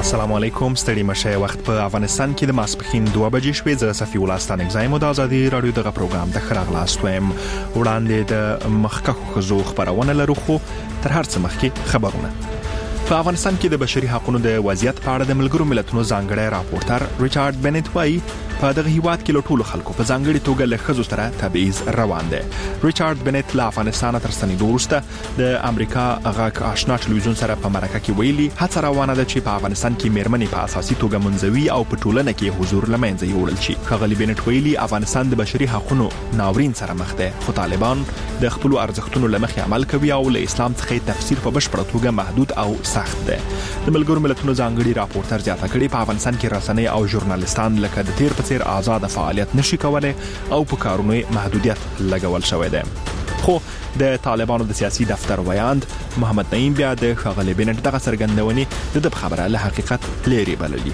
السلام علیکم، ستړي مشه. وخت په افغانستان کې د ماسپښین 2 بجې شوې. زه صفي الله ستانک زایم د ازادي رادیو دغه پروګرام ته خراغلاست وایم. وړاندې د مخکښو ښځو خبرونه لرو، خو تر هر څه مخکې خبرونه. په افغانستان کې د بشري حقوقو د وضعیت په اړه د ملګرو ملتونو ځانګړی راپورټر ریچارډ بنټ وایي په دغه هیواد کې له ټولو خلکو په ځانګړي توګه له ښځو سره تبعیض روان دی. ریچارډ بنټ له افغانستان تر ستنېدو وروسته د امریکا غږ آشنا ټلویزیون سره په مرکه کې ویلي هڅه روانه ده چې په افغانستان کې میرمنې په اساسي توګه منځوي او په ټولنه کې حضور له منځه یوړل شي. ښاغلي بنټ ویلي افغانستان د بشري حقوقو ناورین سره مخ دی، خو طالبان د خپل ارزښتونو له مخې عمل کوي او له اسلام څخه تفسیر په بشپړه توګه محدود او سخت دی. د ملګرو ملتونو ځانګړي راپورټر زیاته کړي په افغانستان کې رسنۍ او ژورنالیستان لکه د تیر په څیر آزاد فعالیت نشي کولای او په کارونو محدودیت لګول شوی دی. خو د طالبانو د سیاسي دفتر ویاند محمد نعیم بیا د ښاغلي بنټ دغه څرګندونې د خبره له حقیقت لري بللي.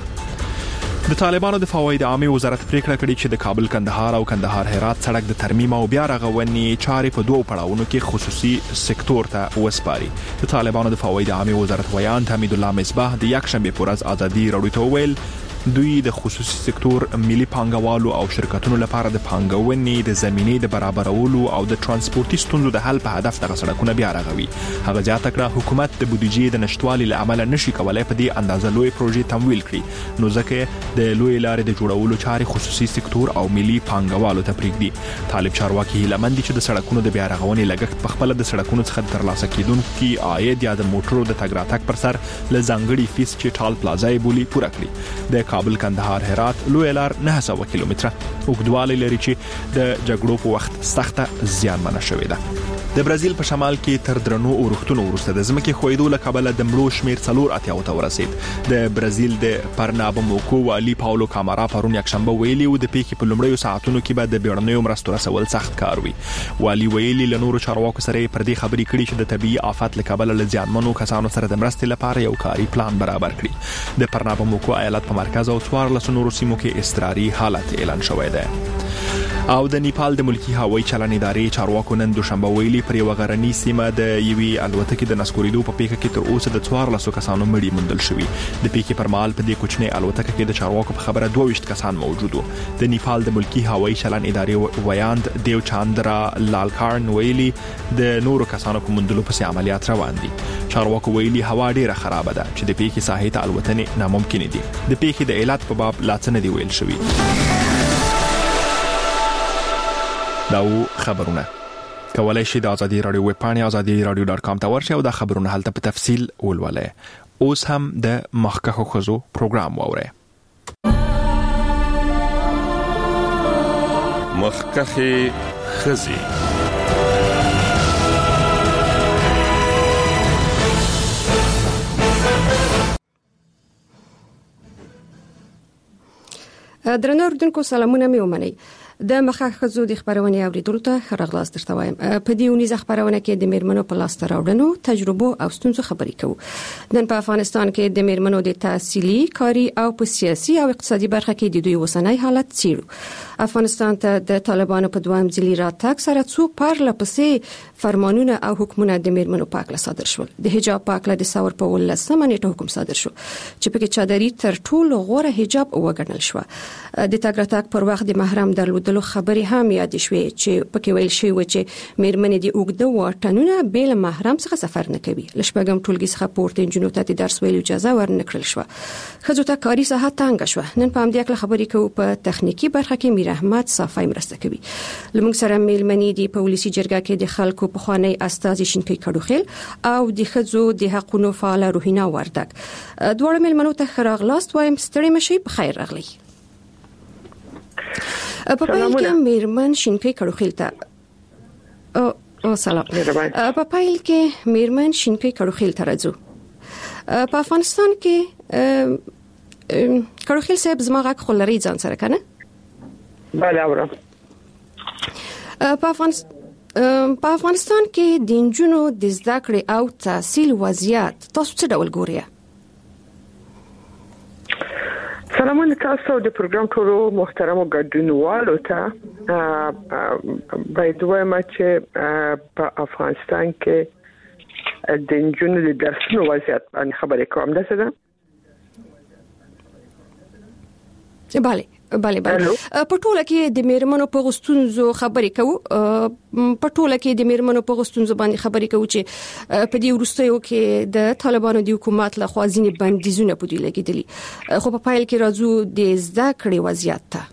د طالبانو د فواید عامه وزارت پریکړه کړې چې د کابل کندهار او کندهار هرات سړک د ترمیم او بیا رغونې چارې په دوه پړاوونو کې خصوصي سکتور ته وسپاري. د طالبانو د فواید عامه وزارت ویاند حمید الله مصباح د یک شنبه پر ورځ ازادي رادیو ته ویل دوی د خصوصي سکتور ملي پانګوالو او شرکتونو لپاره د پانګونې د زمینې د برابرولو او د ترانسپورتي ستونزو د حل په هدف دغه سړکونه بیا رغوي. هغه زیاته کړه حکومت د بودیجې د نشټوالي له امله نشي کولای په دې اندازه لوی پروژې تمویل کړي، نو ځکه د لوی لارې د جوړولو چارې خصوصي سکتور او ملي پانګوالو ته پرېږدي. طالب چارواکي هیلمند چې د سړکونو د بیا رغونې لګښت په خپل د سړکونو څخه ترلاسه کیدونکي عاید یا د موټرو د تګ راتګ پر سر له ځانګړي فیس چې ټال پلازا یې بولي پوره کړي. د کابل کندهار هرات لوی لار 900 کیلومتره اوږدوالی لري چې د جګړو په وخت سخته زیانمنه شوې ده. د برازیل په شمال کې تر درنو اورښتونو وروسته د ځمکې ښویدو له کبله د مړو شمیر 480 ته ورسید. د برازیل د پرنابموکو والي پاولو کامارا پرون یکشنبه ویلي و د پیښې په لومړیو ساعتونو کې به د بیړنیو مرستو رسول سخت کار وي. والي ویلي له نورو چارواکو سره پر دې خبرې کړي چې د طبيعي آفات له کبله له زیانمنو کسانو سره د مرستې لپاره یو کاري پلان برابر کړي. د پرنابموکو ایالت په مرکز او 14 نورو سیمو کې اضطراري حالت اعلان شوی دی. او د نیپال د ملکی هوایي چلن ادارې چارواکو نن دوشنبه ویلي پر یو غرنی سیمه د یوې الوتکې د نسکوریدو په پیښه کې تر اوسه د 14 کسانو مړي موندل شوي. د پیښې پر مهال په دې کوچنۍ الوتکه کې د چارواکو په خبره 22 کسان موجود وو. د نیپال د ملکی هوایي چلن ادارې ویاند دیو چاندرا لالکارن ویلي د نورو کسانو په موندلو پسې عملیات روان دي. چارواکو ویلي هوا ډیره خراب ده چې د پیښې ساحې ته الوتنې ناممکن دي. د پیښې د علت په باب لا څه نه دی ویل شوی. داو خبرونه کولای شي د ازادي رادیو ویب پاڼې azadi.radio.com ته ورشئ او د خبرونه هلته په تفصیل ولولئ. اوس هم د مخکښو ښځو پروګرام واورئ. مخکښې ښځې. درنو اوریدونکو سلامونه مې ومنئ. د مخکښو ښځو د خبرونې اوریدلو ته ښه راغلاست درته وایم. په دې اونیزه خبرونه کې د میرمنو په لاس ته راوړنو تجربو او ستونزو خبرې کوو. نن په افغانستان کې د میرمنو د تحصیلي، کاري او په سیاسي او اقتصادي برخه کې د دوی اوسنی حالت څیړو. افغانستان ته د طالبانو په دویم ځلي راتګ سره څو پرله پسې فرمانونه او حکمونه د میرمنو په اړه صادر شول. د حجاب په اړه د ثور په 18 نیټه حکم صادر شو چې پکې چادري تر ټولو غوره حجاب وګڼل شو. د تګ راتګ پر وخت د محرم درلودلو خبرې هم یاد شوې چې پکې ویل شوی و چې میرمنې د اوږده واټنونه بل محرم څخه سفر نه کوي. لشبګم ټولګي څخه پورته انجنونو ته د درس ویلو اجازه ورنکړل شو. ښځو ته کاري ساحه تنګ شو. نن په همدې اړه خبرې کوو. په تخنیکی برخه کې میر احمد صافی مرسته کوي. لمونږ سره میلمنې د پولیسي جرګه کې د خلکو په خوانی استازي شینکي کډوخیل او د ښځو د حقوقو فعال روحینا وردک. دوه میلمنو ته خراغلاست وایم. ستړي مشي په خیر راغلی. په پایل کې میرمن شینکي کډوخیل ته او سلام. په پایل کې میرمن شینکي کډوخیل ته راځو. په افغانستان کې کډوخیل صاحب زما غږ خلري ځان سره کنه؟ بله اورم. په افغانستان کې د نجونو د زده کړې او تحصیل وضعیت تاسو څه ډول ګورئ؟ سلامونه تاسو د پروګرام ټولو محترم ګډونوالو ته. باید وایم چې په افغانستان کې د نجونو د درسونو وضعیت باندې خبرې کوم. دا څه ده؟ bale په ټوله کې د میرمنو په غوښتنو خبرې کوو په ټوله کې د میرمنو په غوښتنو باندې خبرې کوو چې په دې وروستیو کې د طالبانو د حکومت له خوا ځینې بندیزونه په دوی لګیدلي خو په پایل کې راځو د زده کړې وضعیت ته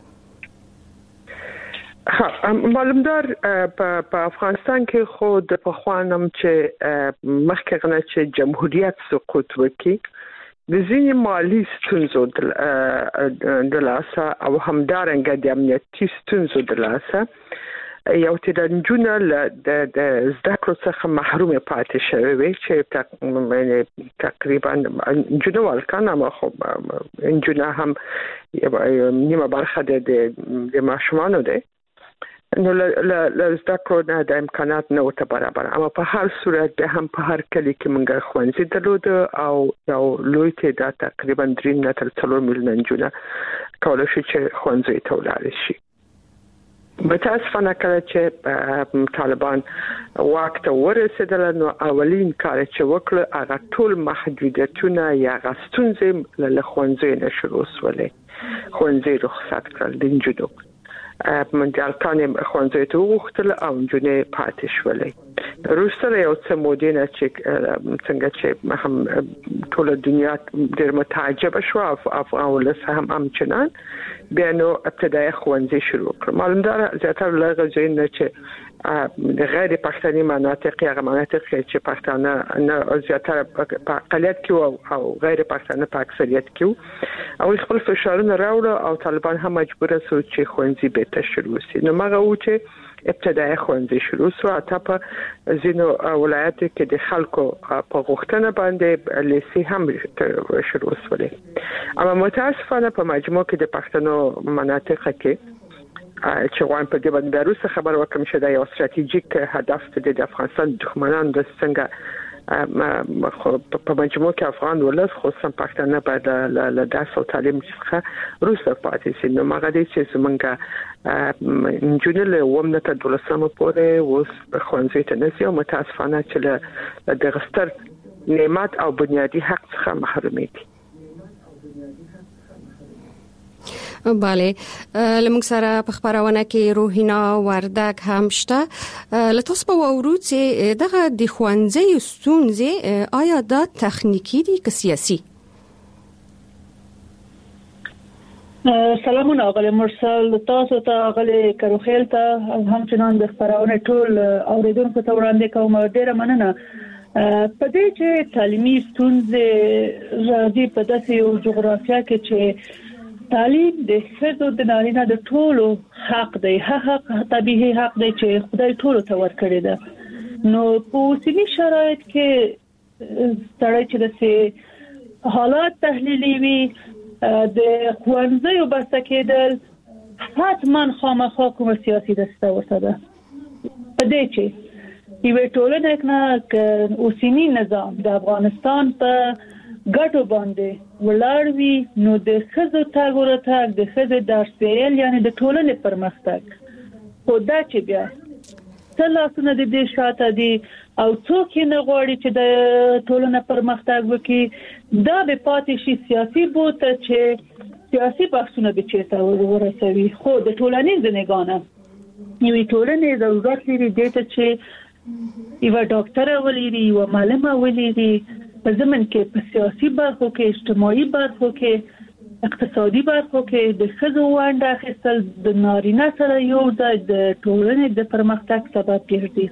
معلومدار په افغانستان کې خو د پخوانم چې مخکې غنه چې جمهوریت سقوط وکړي د ځینې مالی ستونزو د لاسه او همدارنګه د امنیتي ستونزو د لاسه یو ترنجونه د زده کړو څخه محروم پاتې شوی وي چې تقریبا جنو والکان ما خو انجنا هم نیمه برخه د ماشومانو ده نو ل زده کړو نه د امکانات نه وته برابر اما په هر صورت به هم په هر کلی کې موږ خوانځي درلود او یو لوی تعداد تقریبا 3 نه تر 4 میلیون جونه کولای شي چې خوانځي ته ولاړ شي متاسفانه کله چې طالبان وخت ورسېدل نو اولین کار چې وکړ هغه ټول محدودیتونه یا غستونځي له خوانځي نه شروع شولې خوانځي رخصت کړل د جنوب منځل کانې خوانځي ته وختل او جنې پاتې شولې روسره یو څه مودینه چې څنګه چې هم ټول دنیا ډېر متعجب شو افغان ولس هم چنان بیا نو ابتدایي خوانځي شروع کړ معلومدار زیاتره لږه ځین چې د غیر پښتني مناطق یا مناطق چې پښتانه نه زیاتره په اقلیت کې او غیر پښتانه په اکثریت کې او خپل فشارونه راوړل او طالبان هم مجبور شو چې خوانځي به تشروع شي نو مګه و چې ابتدایي خوانځي شروع شو اته په ځینو ولایتو کې د خلکو په غوښتنه باندې لیسي هم شروع شولې اما متاسفانه په مجموع کې د پښتنو مناطق کې چې وان په دې باندې روسه خبر وکم چې دا یو ستراتیژیک هدف دی د افغانستان دښمنان د څنګه په مجموع کې افغان ولس خصوصا پښتانه په له درس او تعلیم څخه روسه پاتې شي نو مګر دې چې څنګه انجنیر ومنه ته دولسمه پورې اوس خوانځي ته نسی او متاسفانه چې د غستر نعمت او بنیادی حق څخه محروم دي bale لمونږ سره په خبرونه کې روحینا وردک هم شته لتاس په ورو چې دغه د خوانځي ستونزې آیا دا تخنیکی دي که سیاسي سلامونه اغلی مرسل تاسو ته اغلی کروخیل ته همچنان د خبرونه ټول اوریدونکو ته وړاندې کوم ډیره مننه په دې چې تعلیمي ستونزې راځي په داسې یو جغرافیه کې چې تعلیم د ښځو د نارینه د ټولو حق دی حق طبيعي حق دی چې خدای ټولو ته ورکړی دی نو په اوسني شرایط کې ستړی چې د حالات تحلیلي وي د خوانځي وبسته کېدل حتما خامخا کوم سیاسي دسته ورته ده په دې چې یو ټولنه کې اوسني نظام د افغانستان په ګټو باندې ولاړوي نو د ښځو تاګ ورته د ښځو درس ویل یعنی د ټولنې پرمختګ خو دا چې بیا څلاسونه د دې شاته دي او څوک نه غواړي چې د ټولنې پرمختګ وکړي دا به پاتې شي سیاسي بوته چې سیاسي بحثونه به چیرته ورسوي خو د ټولنې زنګانه یو ټولنې ضرورت لري د ته چې یو ډاکټر ولري یو معلمه ولري په زمن کې په سیاسي برخو کې اجتماعي برخو کې اقتصادي برخو کې د ښځو ونډه اخیستل د نارینه سره یو ځای د ټولنې د پرمختګ سبب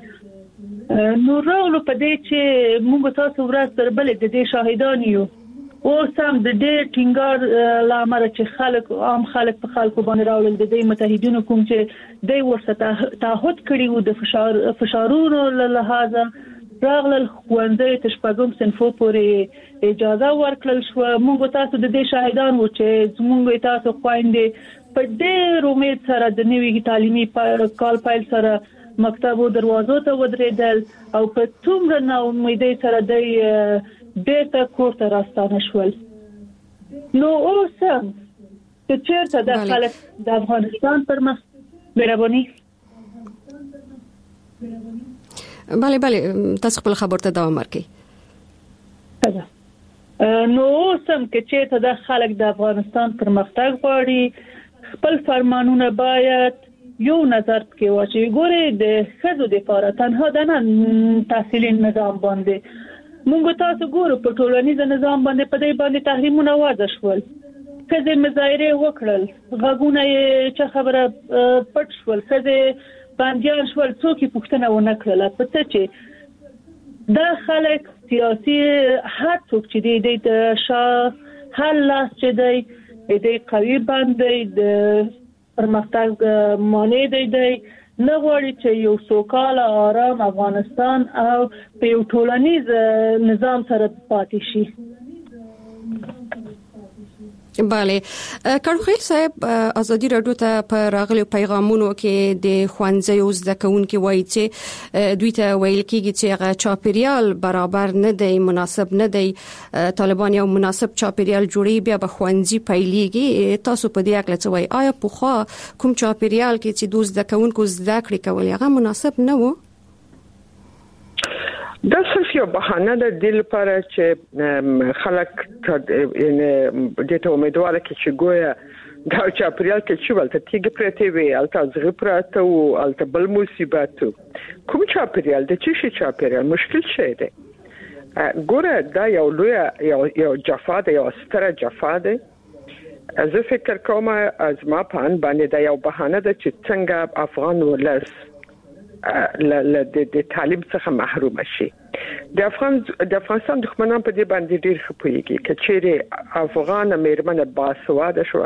ګرځي نو راغلو په دې چې موږ تاسو ورځ تر بلې د دې شاهدان یو اوس هم د دې ټینګار لامل چې عام خلک په خلکو باندې راول د دې متحدینو کوم چې د ورسته تعهد کړي وو د فشارونو له لحاظه راغلل خوانځي تشپګم صنفو پورې اجازه ورکړل شو موږ تاسو د دې شاهدان وو چې موږ تاسو خويندې په ډېر امید سره د نوي تعلیمي کال پایل سره مکتبو دروازو ته ودرېدل او په څومره نا امیدۍ سره د ډېر کور ته راستانه شول نو اوس چې چیرته د خلک د افغانستان پر مخ مهرباني bale تاسو خپل خبر ته دوام ورکړئ نو سم کې چې ته د خلک د افغانستان پرمختګ غواړي خپل فرمانونه باید یو نظر کې واچي. ګوره د خزو د لپاره تنها د نه تحصیلي نظام باندې موږ تاسو ګورو په ټولنیز نظام باندې په دې باندې تحریمونه وضع شول. کله مظاهره وکړل غوونه چې خبره پټ شول کله باندې شول څوک پوښتنه ونه کړله په څه چې دا خلک سیاسي هر څوک چې د شاه حل لاس چې د قوی باندې د پرمختګ مانع دی نه غواړي چې یو سوکاله آرام افغانستان او په یو ټولنیز نظام سره پاتې شي. بله کارخیل صاحب ازادي رادیو ته په راغلي پیغامونو کې د خوانځي زده کوونکو وایي چې دوی ته ویل کېږي چې هغه چاپیریال برابر نه دی مناسب نه دی طالبان یو مناسب چاپیریال جوړي بیا به خوانځي پیلېږي. تاسو په دې اړه څه وایي؟ آیا پوخا کوم چاپیریال کې چې دوی زده کوونکو زده کړې کول هغه مناسب نه و؟ دا صرف یو بهانه ده د لپاره چې خلک د ته امیدواره کې چې ګویا دا چاپریال کې چې ولته تیګ پرته وي الته زغ پرته او الته بل مصیبت کوم چاپریال د چې چاپریال مشکل شي ده. ګوره دا یو لوی یو جفا ده یو ستره جفا ده. زه فکر کوم از ما په ان باندې دا یو بهانه ده چې څنګه افغان ولس د تعلیم څخه محروم شي. د افغانستان دښمنان په دې باندې ډیر خپويږي کچېره افغان مېرمنه باسواده شو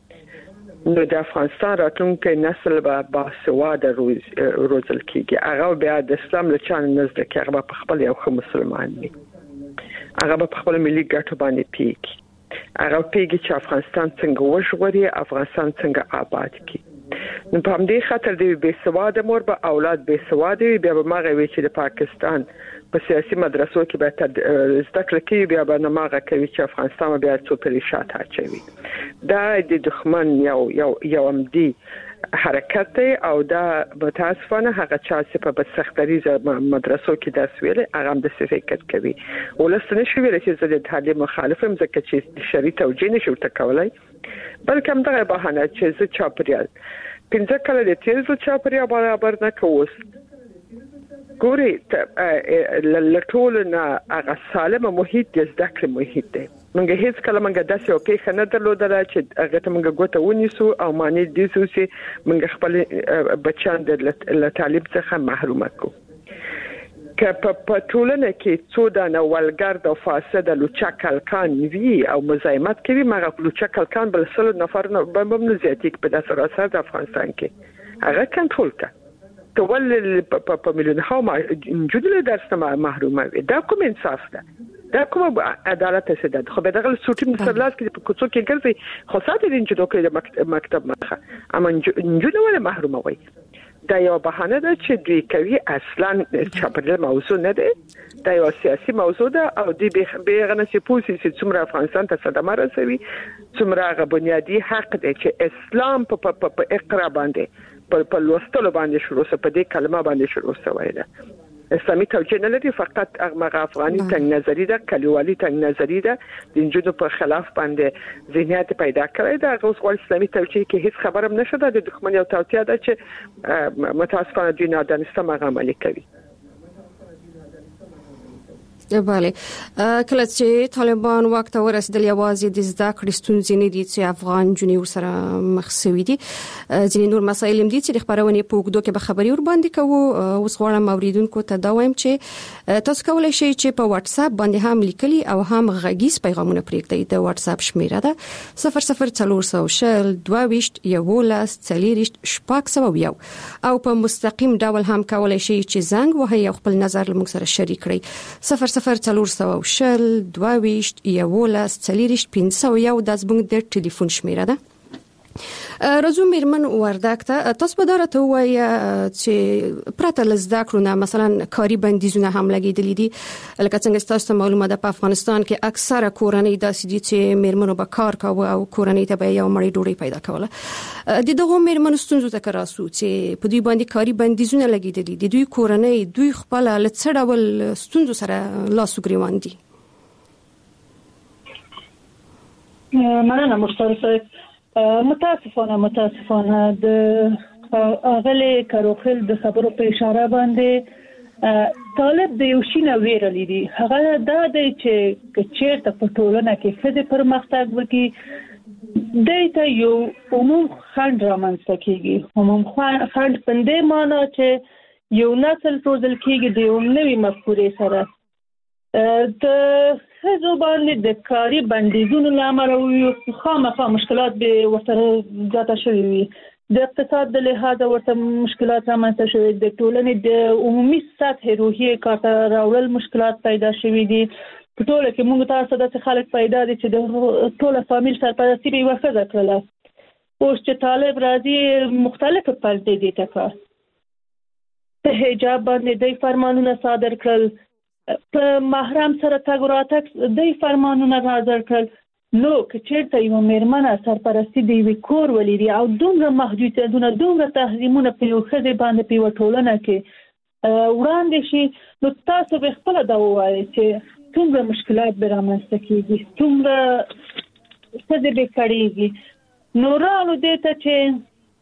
نو د افغانستان راتلونکي نسل به باسواده روزل کیږي. هغه بیا د اسلام له چان نزد کې هغه په خپل یو مسلمان وي. هغه په خپل ملي ګټو باندې پیږي. هغه پیږي چې افغانستان څنګه وژغوري افغانستان څنګه آباد کړي. نو په همدې خاطر د بېسواده مور به اولاد بېسواده وي بیا به ماغه وي چې د پاکستان په سیاسي مدرسو کې به زده کړې کوي بیا به ماغه کوي چې افغانستان بیا څو پریشات اچوي. دا د دښمن یو امدي حرکت او دا متاسفانه هغه چې په سختریزه مدرسو کې درس ویل هغه د فکر کوي ولستنه شو ویل چې زه د تعلیم مخالفم ځکه چې شریعت توجیه نشو تکولای بلکې هم دغه بهانه چې زه چاپریال پنځه کله د تیزو چاپریال برابر نه کووس. ګوري لټول نه هغه سالم محیط د زده کړې محیط دی. موږ هیڅ کله موږ داسې او کې نه درلودل چې هغه ته موږ ګوته ونیسو او معنی دي چې موږ خپل بچیان د تعلیم څخه محروم کړو. که په ټولنه کې څو دانه ولګرد او فاسد لوچکلکان وي او مزاحمت کوي مګر لوچکلکان بل سل نفر به ممنوع زیاتې په داسې راځي د افغانستان کې هغه کنټرول کا تول په مليون ها جدل درس محرومه وي. دا کوم انصاف ده؟ دا کوم عدالت ده؟ خو به دغه سوټیم سرلاس کې په کوڅو کې ګرځي خو ساتي د انجو د مکتب مخه اما انجو ولا محرومه وي. دا یو بهانه ده چې دوی کوي اصلا چاپریال موضوع نه ده. دا یو سیاسي موضوع ده او دی به غنه چې پوسی چې څومره افغانستان ته صدمه رسوي څومره غو بنیادی حق دی چې اسلام په اقرا باندې په لوستلو باندې شروع سه په دې کلمه باندې شروع سوی ده. اسلامي توجیه نه لري فقط هغه افغاني تنګ نظری ده کلیوالي تنګ نظری ده د انجونو په خلاف باندې ذهنیت پیدا کړی ده. هغه اوس اسلامي توجیه کې هیڅ خبره نشته د دښمن یو توطیه ده چې متاسفانه دوی نه دانسته عملي کوي. بله کله چې طالبان وخت ورسېدل یوازې د زده کړې ستونزې نه دي چې افغان جنیو سره مخ شوي دي ځینې نور مسایل هم دي چې د خبرونې په اوږدو کې به خبري ور باندې کوو. اوس غواړم اوریدونکو ته دا وایم چې تاسو کولای شئ چې په واتس اپ باندې هم لیکلي او هم غږیز پیغامونه پرېږدئ. د واتس اپ شمیره ده 00400 22 11 40 شپږ او په مستقیم ډول هم کولای شئ چې زنګ وهئ او خپل نظر موږ سره شریک کړئ. 00400 22 11 40 501 د زموږ د ټلیفون شمیره ده. راځو میرمن وردک ته تاسو به درته وایي چې پرته لزده کړو نه مثلا کاری بندیزونه هم لګیدلې دي لکه څنګه تاسو معلومه ده په افغانستان کې اکثره کورنۍ داسې دي چې میرمنو به کار کاوه او کورنۍ ته به یو مړی ډوډۍ پیدا کوله. د دغه میرمنو ستونزو ته کراسو چې په دوی باندې کاری بندیزونه لګیدلې دي دوی کورنۍ دوی خپل لڅ ډول ستونزو سره لاس وګریوان دي. مننه مشترک متاسفانه د اغلی کاروخیل د خبرو په اشاره باندې طالب د یو شي نه ویره لري. هغه دا دی چې چیرته په ټولنه کې ښځې پرمختګ وکړي دایته یو عموم خنډ رامنځته کیږي. عموم خنډ په دې معنی چې یو نسل روزل کیږي د یو نوې مفکورې سره د ښځو باندې د کاري بندیزونو لامل خامخا مشکلات به ورته زیاته شوي وي. د اقتصاد د لحاظه ورته مشکلات رامنځته شوي، د ټولنې د عمومي سطح روحي کارته راوړل مشکلات پیدا شوي دي. په ټوله کې موږ تاسو داسې خلک پیدا دي چې د ټوله فامیل سرپرستي به یوه ښځه کړله. اوس چې طالب راځي مختلفه پردې دي تکا په حجاب باندې د فرمانونه صادر کړل، په محرم سره تګ راتګ د فرمانونه صادر کړل. نو که چېرته یو میرمنه سرپرستی د یوې کور ولري او دومره محدودیتونه دومره تحریمونه په یو ښځې باندې په یوه ټولنه کې وړاندې شي، نو تاسو به خپله دا ووایئ چې څومره مشکلات به رامنځته کېږي، څومره ښځې به کړېږي. نو راغلو دې ته چې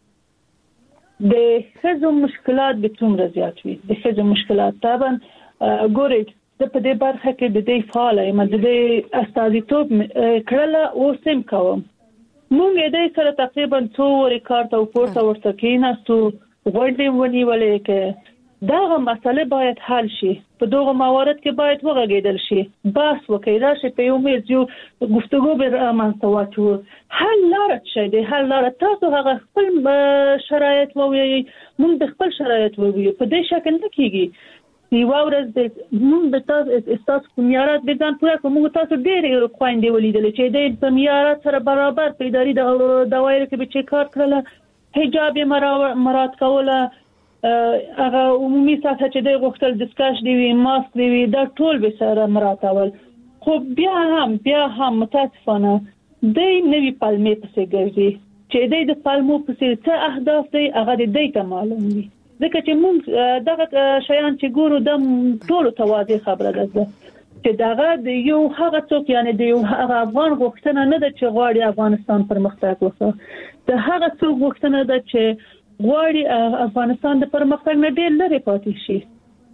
د ښځو مشکلات به څومره زیات وي. د ښځو مشکلات طبعا ګورئ د په دې برخه کې د دې فعاله یم، د دې استازیتوب کړله، اوس هم کوم. موږ دې سره تقریبا 2 ورځې کار ته پورته ورته کېناستو، غونډې ونیولې چې دغه مسله باید حل شي، په دغه موارد کې باید وغږېدل شي، بحث وکړي، راشي په یو میز یو گفتگو به رامنځته واچوو. حل لاره څه دی؟ حل لاره تاسو هغه خپل شرایط ووایئ، موږ د خپل شرایط ووایو. په دې شکل نه کېږي. یوه ورځ موږ د ستاسو په معیارات به ځان پوره کړو. موږ تاسو ډېرې خویندې ولیدلې چې د په معیارات سره برابر په اداري دوایرو کې به چې کار کړله، حجاب یې مراعات کوله، هغه عمومي سطح چې دی غوښتل دستکش دی وي، ماسک دی وي، دا ټول به سره مراعاتول. خو بیا هم متاسفانه دی نوي پلمې پسې ګرځي چې دی د پلمو پسې څه اهداف دی هغه دی ته معلوم وي. ځکه چې موږ دغه شیان چې ګورو د ټولو ته واضح خبره ده چې دغه د یو هغه څوک یعنی د یو هغه افغان غوښتنه نه ده چې غواړي افغانستان پرمختګ وکړي، د هغه څوک غوښتنه ده چې غواړي افغانستان د پرمختګ نه ډېر لرې پاتې شي.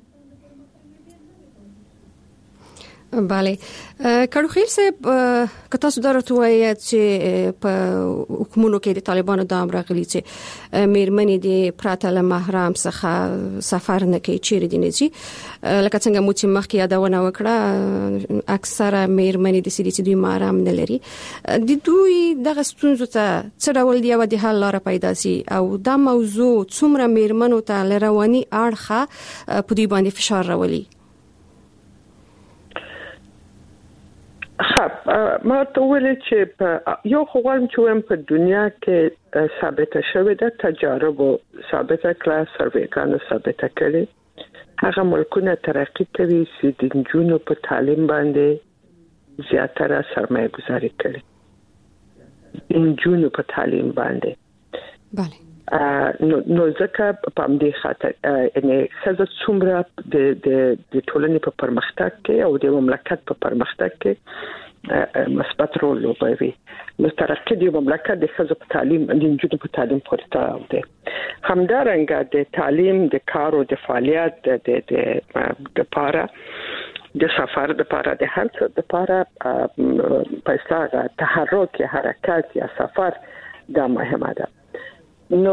بله کاروخیل صاحب که تاسو درته وایي چې په حکومتونو کې د طالبانو د امر غلي چې میرمنې د پراته له محرم څخه سفر نه کوي چیرې دي نه جی لکه څنګه مو چې مخکې یادونه وکړه اکثره میرمنې د سړي چې دوی محرم نه لري د دوی دغه ستونزو ته څه ډول دی او د حل لاره پیدا سي او دا موضوع څومره میرمنو ته لرواني اړخه په دې باندې فشار راولي. ما ته ویل چې یو خو چې ویم په دنیا کې ثابته شوې ده تجارب ثابته کړه سروېګانو ثابته کړي هغه ملکونه ترقی کوي چې د نجونو په تعلیم باندې زیاتره سرمایه گذاري کوي نجونو په تعلیم باندې بله نو ځکه په دې خاطر یعنی څنګه څومره د ټولنې په پرمختګ کې او د مملکت په پرمختګ کې مثبت رول لوبوي. نو ترقی د مملکت د ښځو په تعلیم د نجونو په تعلیم پورې تړاو دی. همدارنګه د تعلیم د کار او د فعالیت د لپاره د سفر د لپاره د هر څه د لپاره پیسې تحرک حرکت یا سفر دا مهمه ده. نو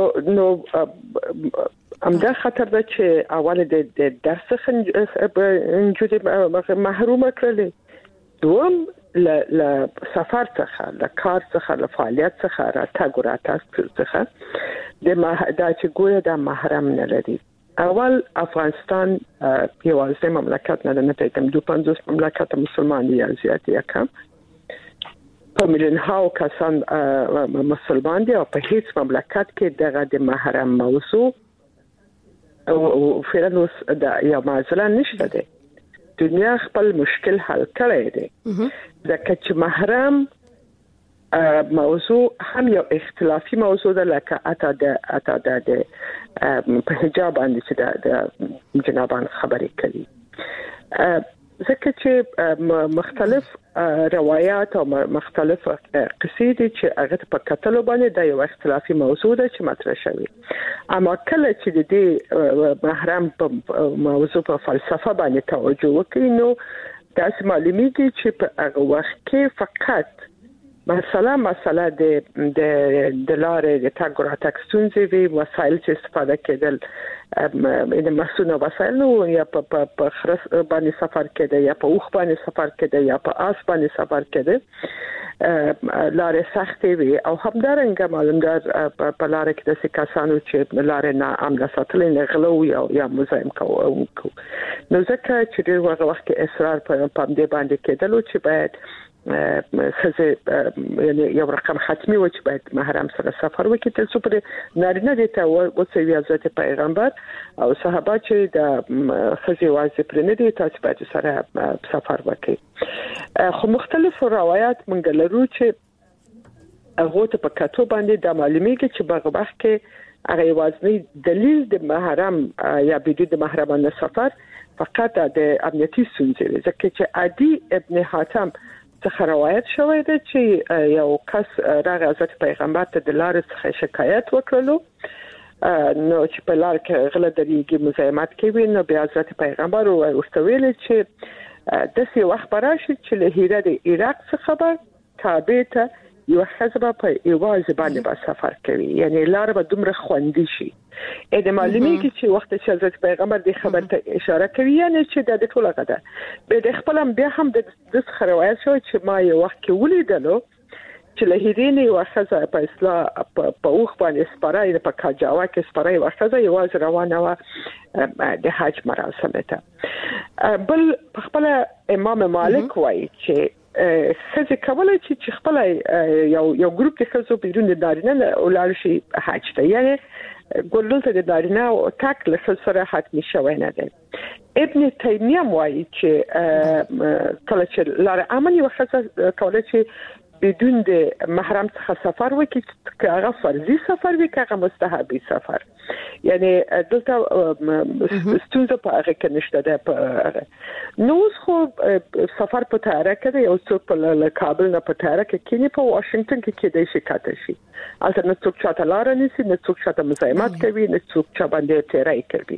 همدا خطر ده چې اول د درس انجوری محروم کړل دوم ل سفر څخه ل کار څخه ل فعالیت څخه راتګ راتګ څخه دا چې ګویا د محرم نه لري. اول افغانستان یوازې مملکت نه ده تم 250 مملکت مسلمان دي زیات یا کم په میلیون هاو کسان مسلمان دي او په هیڅ مملکت کې دغه د محرم موضوع او فعلا د یا معزله نشته ده. دنیا خپل مشکل حل کړی دی ځکه چې محرم موضوع هم یو اختلافي موضوع ده لکه اتا د په حجاب باندې چې د جنابان خبرې کوي ځکه چې مختلف روایت او مختلف قصې دي چې هغه په کتلو باندې د یو اختلافي موضوع ده چې مطرح شوی. اما کله چې د دې محرم په موضوع په فلسفه باندې توجه وکړي نو تاسو معلومیږي چې په هغه وخت کې فقط مسله د لارې د تګ راتګ ستونزې وي، وسایل چې استفاده کېدل د مسونه وسایل نو یا په خرس باندې سفر کېده یا په اوخ باندې سفر کېده یا په آس باندې سفر کېده، لارې سختې وي او همدارنګه معلومدار په لارې کې د کسانو چې لارې نه امن ساتل نه غلو یا مزاحم کوو. نو ځکه چې ډېر وخت کې اصرار په دې باندې کېدلو چې باید یعنی یو رقم ختمي و چې باید محرم سره سفر وکړي تر څو پر نارینه دي ته وڅوي حضرت پیغمبر او صحابه چې د خزي واځي پر نه دي تاسو باید سره سفر وکړي. خو مختلف روایت مونږ لرو چې هغه ته په کتو باندې د معلومیږي چې په وخت کې هغه وازنی دلیل د محرم یا بدون د محرمانه سفر فقط د امنیتي ستونزې ځکه چې عادي ابن حاتم څخه روایت شوی دی چې یو کس راغی حضرت پیغمبر ته د لارې څخه شکایت وکړلو، نو چې په لار کې غله درېږي مزاحمت کوي، نو بیا حضرت پیغمبر ورته ویل چې داسې وخت راشي چې له هیره د عراق څخه به کعبې ته یو حزب په یوازې باندې به سفر کوي، یعنی لار به دومره خوندي شي. د معلومیږي چې وخت چې حضرت پیغمبر د خبر ته اشاره کوي یعنی چې د ټوله غدا به د خپل بیا هم د روایت شو چې ما یو وخت کې ولیدلو چې له هیرینې واخذه په اصلاح په اوخ باندې سپارای په کاجاوا کې سپارای واخذه یوازې روانه و د حج مراسم ته. بل خپل امام مالک وایي چې خزه کولای چې خپل یو ګروپ کې خزو بدون د نارینه ولر شي حج ته، یعنی ګولل ته د نارینه او تک له سره حتمی شوی نه دی. ابن تیمیه وایي چې کله چې لار امن یو خزه کولای چې بدون د محرم څخه سفر وکړي که هغه فرضي سفر وي که هغه مستحبي سفر، یعنی دلته ستونزه په هغه کې نشته ده. نو خو سفر په طیاره کې دی، یو څوک په کابل نه په طیاره کې کینی په واشنگټن کې کېدای شي کاته شي، البته نه څوک چاته لار نیسي، نه څوک چاته مزاحمت کوي، نه څوک چا باندې تیرای کوي،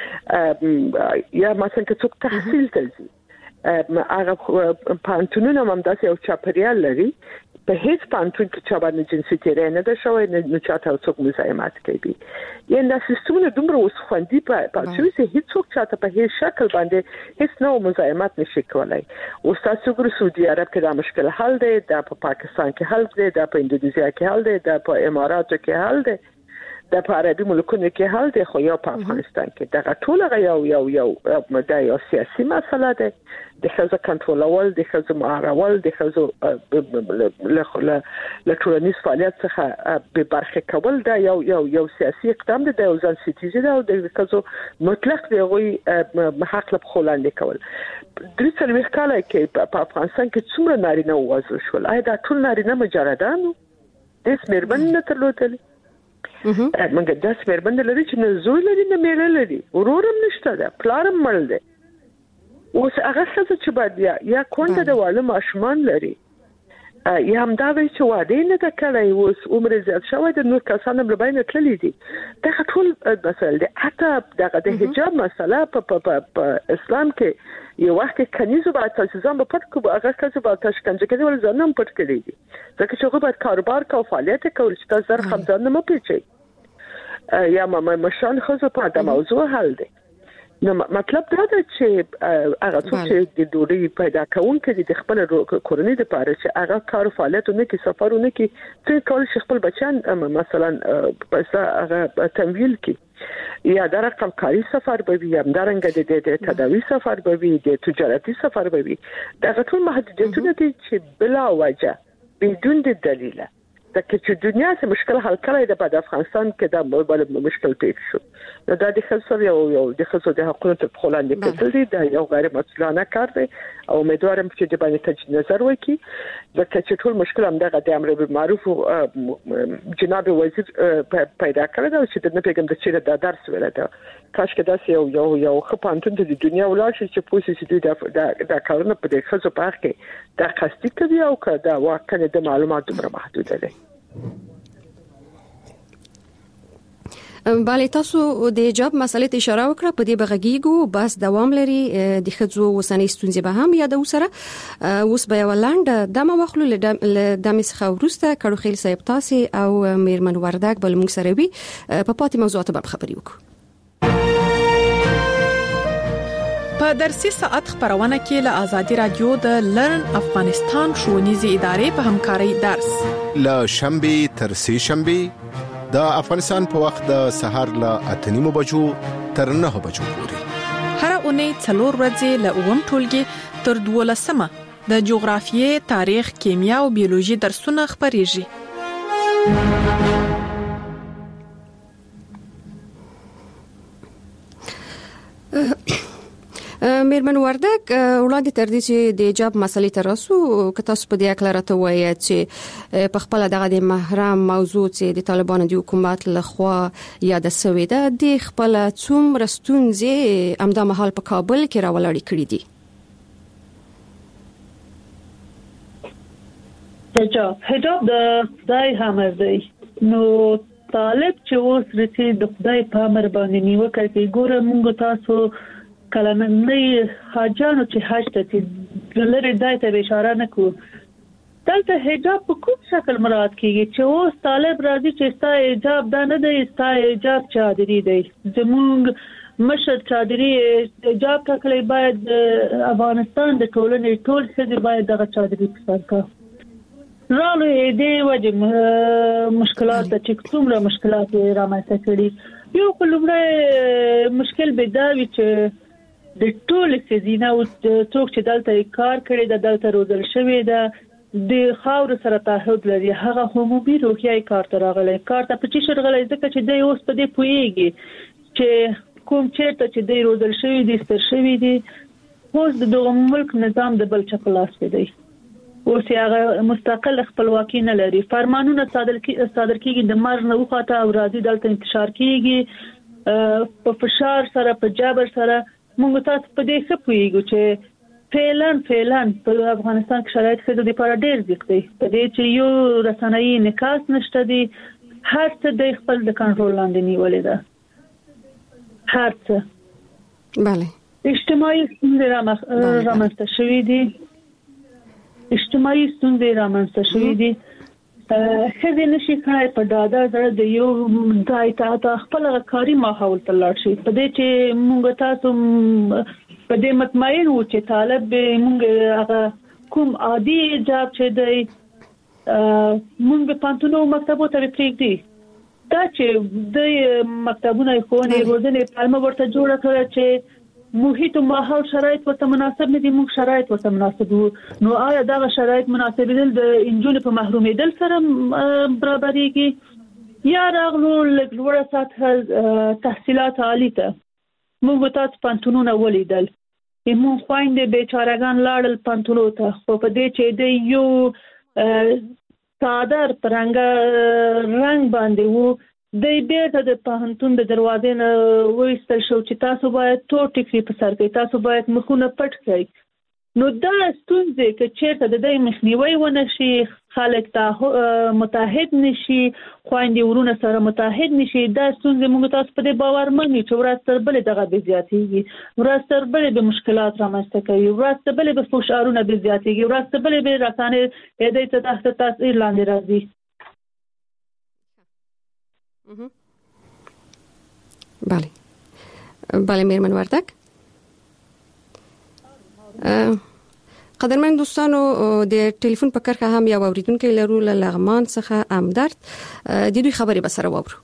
یا مثلا که څوک تحصیل ته ځي هغه پانتونونه هم داسې یو چاپریال لري، په هیڅ پانتون کې چا باندې جنسي تیری نه ده شوی، نه چاته څوک مزاحمت کوي. یعنی دا سیستمونه دومره اوس خوندي پاتې چې هیڅوک چاته په هیڅ شکل باندې هیڅ نوع مزاحمت نشي کولای. اوس تاسو ګورئ سعودي عرب کې دا مشکل حل دی، دا په پاکستان کې حل دی، دا په اندونیزیا کې حل دی، دا په اماراتو کې حل دی، د عربي ملکونو کې حل دی، خو یو په افغانستان کې دا ټول یو د یو سیاسي مسله ده، د خزو کنټرولول، د خزو معارول، د خزو له ټولنیز فعالیت څخه به برخه کول دا یو سیاسي اقدام ده، د یو ځان ستیزي ده او د خزو مطلق دی غوي حق له خلاندې کول. درې څلوېښت کاله کې په افغانستان کې څومره نارینه ووژل شول؟ آیا دا ټول نارینه مجردانو د سمیربند نه درلودل؟ منګه د سمیربند لري چې نه زوی لري نه میړه لري، ورورم نشته ده، پلارم مړ دی. اوس هغه څه چې باید یا کونډه د واړه ماشومان لري یا هم دا وایي چې واده نه ده کړی، اوس عمر زیات شوی د نور کسانو له بین تللی دي. دا ټول مسایل دي. حتی دغه د حجاب مسله په اسلام کې یو وخت کنيزو باید تاسو ځان په پټ کو هغه کسب باید تشکنجه کوي ول ځانم پټ کړی دي، ځکه چې هغه باید کاروبار کوي، فعالیت کوي، چې تاسو زر خمځان نه مپیچي یا مشان خو په دا موضوع حل دی. نو مطلب دا ده چې هغه څه چې د ډوډۍ پیدا کوونکې د خپل کورنۍ لپاره چې هغه کار فعالیتونه کې سفرونه کې څه کول شي خپل بچان مثلا پیسې هغه تمویل کې یا د رقم کاری سفر به وي، هم درنګ د تداوی سفر به وي، د تجارتي سفر به وي. دا ټول محدودیتونه دي چې بلا وجه بدون د دلیل دا چې دنیا څخه مشکل حل کړی د په افغانستان کې دا بل مشکل پیښ شو. نو دا د خصوصي یو د خصوصي د حقوقو ته خلاندې کېدل دي، دا یو غیر مسؤلانه کار دی او امیدوارم چې د باندې تجدید نظر وکړي، ځکه چې ټول مشکل هم دغه د امر بالمعروف جناب وزیر پیدا کړی دا چې د نه پیغام د چیرې د درس ویل دا کاش کې دا یو خپانتون د دنیا ولاړ شي چې پوسې چې دوی دا کارونه په دې خزو په حق کې دا قصدي کوي او که دا واقعا د معلوماتو پر محدود دي. بله تاسو د حجاب مسلې ته اشاره وکړه، په دې بغږیږو بس دوام لري د خځو وسنۍ ستونزې به هم یاد وسره. اوس به یو لاند دمه واخلو د مسخه ورسته کړو خیل صاحب تاسو او میرمن وردک بل موږ سره وي په پاتې موضوعات به خبرې وکړو. په درسي ساعت خبرونه کې له آزادي رادیو د لرن افغانستان ښوونیزې ادارې په همکارۍ درس له شنبه تر سه شنبه د افغانستان په وخت د سحر له 8:30 بجو تر 9 بجو پورې هر اونۍ 4 ورځې له اوم ټولګي تر 12 د جغرافیې، تاریخ، کیمیا او بیولوژي درسونه خبريږي. میرمن وردک وړاندې تر دې چې د حجاب مسلې ته راسو که تاسو په دې اړه راته وایي چې په خپل دغه د محرم موضوع چې د طالبانو د حکومت لخوا یاد شوې ده د خپل څومره ستونزې امدا محل په کابل کې راولړې کړې دي. حجاب د خدای امر دی، نو طالب چې اوس رسي د خدای په امر باندې نیوکه کوي. ګوره موږ تاسو کله نه حاجانو چې حج ته لري دای ته اشاره نکو. دلته حجاب په کوم شکل مراد کیږي چې اوس طالب راځي چې ستا حجاب دا نه دی، ستا حجاب چادري دی. زموږ مشر چادري حجاب کله باید افغانستان د ټولنې ټول څه باید دغه چادري په سر کا رالو دې وجه مشکلات چې څومره مشکلات رامنځته کړي. یو کومه مشکل به دا وي چې د ټول سيزينه او څوک چې دلته کار کړي د دلته روزل شوی ده د خاور سره تعهد لري، هغه عمومي روحیه کار ته راغلی. کار ته په چی شرغلې ځکه چې د اوس په دې پويږي چې کوم چیرته چې د روزل شوی دي ستر شوی دي اوس د ملک نظام د بل چپلاس دی. اوس هغه مستقل خپلواکي نه لري، فرمانونه صادر کیږي د مرز نه وخته او راځي دلته انتشار کیږي په فشار سره په جبر سره. موږ تاسو په دې څه پوهیږو چې فعلن په افغانستان کې شرایط ښه دي لپاره ډېر ځکه دی په دې چې یو رسنۍ نکاس نشته دي، هر څه د خپل د کنټرول لاندې نیولې ده. هر څه bale اجتماعي ستونزې رامنځته شوې دي، اجتماعي ستونزې رامنځته شوې دي. خزه نشي کړای په دادا زړه د یو ځای ته خپل کاری ماحول ته لاړ شي. په دې چې موږ تاسو په دې مطمئن وو چې طالب به موږ هغه کوم عادي حجاب چې دی موږ په پانتونو مکتبو ته پریږدي. دا چې د مکتبونو خونه روزنه پالمه ورته جوړه کړه چې محیط او ماحول شرایط ورته مناسب نه دي، موږ شرایط ورته مناسب وو. نو آیا دا شرایط مناسب دي د انجونې په محرومېدل سره برابرېږي یا راغلو لوړه سطح تحصیلات عالی ته موږ تاسو پانتونونه ولیدل، موږ خويندې بیچارهګان لاړل پانتونو ته، خو په دې چې د یو صادر رنگ باندې وو د بیرته د پهنتون د دروازې نه وېستل شو چې تاسو باید تو ټیکري په سر کې، تاسو باید مخونه پټ کړئ. نو دا ستونزې چې چیرته د دې مخنیوي ونه شي، خلک ته متحد نشي، خويندې ورونه سره متحد نشي، دا ستونزې موږ تاسو په دې باور مانی چې ورځ تر بلې دغه به زیاتېږي، ورځ تر بلې به مشکلات رامنځته کوي، ورځ تر بلې به فشارونه به زیاتېږي، ورځ تر بلې به رسانې دې ته تحت تاثیر لاندې راځي. بله میرمن وردک. قدرمن دوستانو د ټلیفون په کرخه هم یو اوریدونکو لرو له لغمان څخه امدرد د دوی خبرې به سره وورو.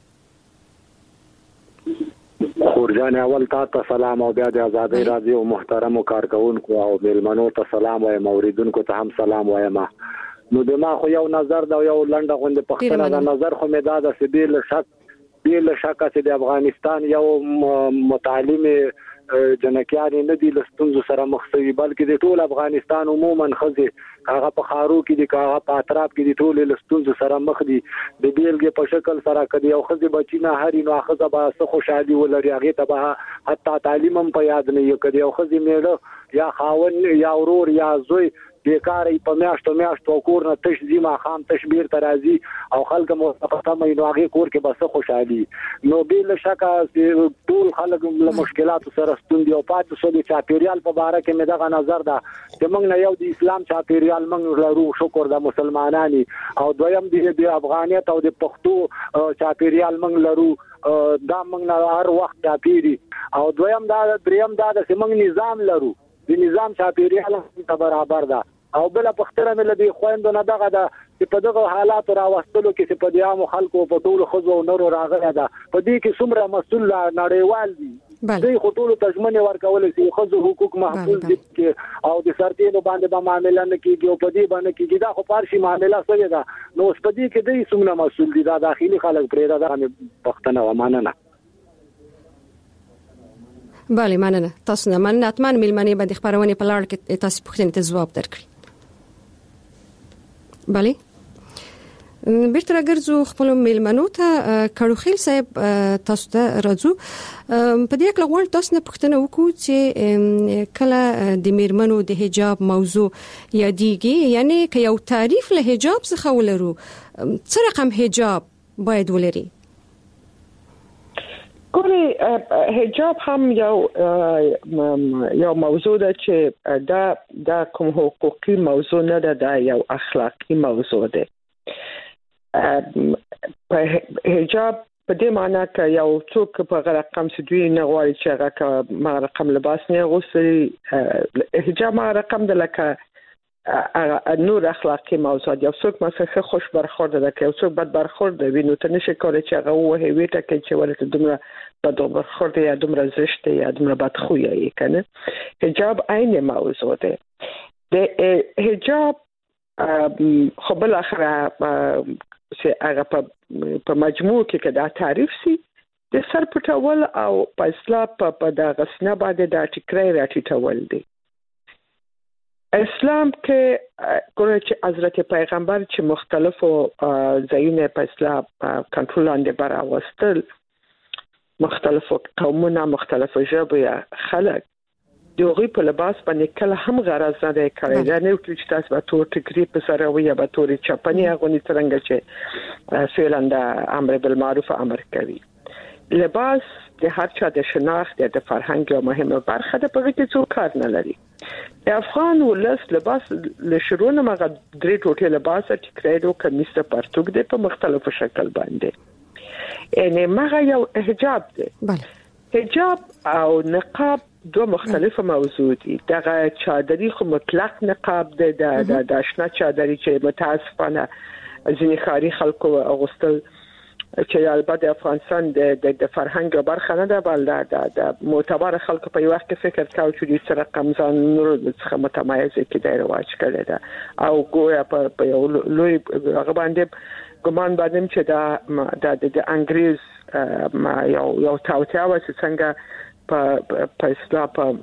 خورجان اول تاسو سلام او بیا د آزادۍ رادیو محترم کارکونکو او ملمنو ته سلام وایم، اوریدونکو ته هم سلام وایم. نو د ما خو یو نظر دا یو لنډه غونډه پښتنه دا نظر خو مې دا د سبیل شک چې د افغانستان یو متعلم جنکیان نه دي لستونزو سره مخ شوي بلکې د ټول افغانستان عموما خزي هغه په خارو کې دي هغه په اطراف کې دي ټول لستونزو سره مخ دي د بیلګې په شکل سره کدي او خزي بچینا هري نو خزه به څه خوشحالي ولري هغه ته حتی تعلیم هم په یاد نه یو کدي او خزي میړه یا خاون یا ورور یا زوی بیکارې په میاشتو کور نه تش زیما خام تشبیر ترازی او خلک مو پته مې نو هغه کور کې بس خوشحالي نو بل شکه ټول خلک له مشکلاتو سره ستوندي او پاتې سو دي چاپیریال په اړه کې مې دغه نظر ده چې موږ نه یو د اسلام چاپیریال موږ لرو شکر د مسلمانانی او دویم د افغانیت او د پښتو چاپیریال موږ لرو دا موږ نه هر وخت چاپیری او دویم دا دریم دا چې موږ نظام لرو د نظام چاپیریال ته برابر ده او بل پختره مې لدی خويندو نه دغه ده چې په دغه حالات راوستلو کې چې په دیامو خلکو په ټول خزو نورو راغله ده په دې کې څومره مسؤل نړیوال دي دوی خطول تضمن ورکول چې خزو حقوق محفوظ دي او د سرتینو باندې به معاملې نه کیږي او په دې باندې کیږي دا خو پارشي معاملې سوي ده نو په دې کې دوی څومره مسؤل دي دا داخلي خلک پرې ده پښتنه وماننه بله مننه تاسو نه مننه اتمن ملمنې به د خبرونه په لړ کې تاسو پوښتنې ته ځواب درکړي بله بیرته راګرځو خپل ملمنو ته کړوخیل صاحب تاسو ته راځو په دې کې غوړ تاسو نه پوښتنه وکړو چې کله د میرمنو د حجاب موضوع یادېږي یعنی که یو تعریف له حجاب څخه ولرو څه رقم حجاب باید ولري ګوري حجاب هم یو موضوع ده چې دا کوم حقوقي موضوع نه ده دا یو اخلاقی موضوع ده په حجاب په دې معنی چې یو څوک په رقم سدوی نه غواړي چې هغه ما رقم لباس نه غوښتي حجاب ما رقم د لکه نور اخلاقی موضوع یو څوک مثلا خوش برخورد ده که یو څوک بد برخورد وي نو ته نشي کولای چې هغه وه ویټه کې چې ولته دومره بد برخورد یا دومره زشت یا دومره بدخویه یې کنه حجاب عین موضوع ده د حجاب خو بل اخره چې هغه په مجموع کې دا تعریف سي د سر پټول او په اسلام په د غسنه باندې د ټیکرای راټیټول دي اسلام کې ګورې چې حضرت پیغمبر چې مختلفو ځایونه په اسلام کنټرول لاندې براوستل مختلفو قومونه مختلفو ژبې یا خلک دوی په لباس باندې کله هم غرض نه دی کړی دا نه چې تاسو به تور ټکری په سره وي یا به تور چپنی غونې څنګه چې فعلا د امر بالمعروف امر کوي لباس د هر چا د شناخت د فرهنګ یو مهمه برخه ده په کې څو کار نه لري د افغان ولس لباس له شروع نه مغه درې ټوټه لباس ټیکرایدو کمیس ته پرتګ دی په مختلفو شکل باندې یعنی مغه یو حجاب دی حجاب او نقاب دو مختلفه موضوع دي دغه چادری خو مطلق نقاب دی د آشنا چادری چې متاسفانه ځینې خاري خلکو اغوستل چې البته افغانستان د فرهنګ برخه نه ده بل د معتبر خلکو په وخت کې فکر کاوه چې د سره قمزان نور څخه متمایز کې د رواج کړي ده او ګویا په یو لوی هغه باندې ګمان باندې چې د انګريز ما یو تاوتیا و چې څنګه په اسلام په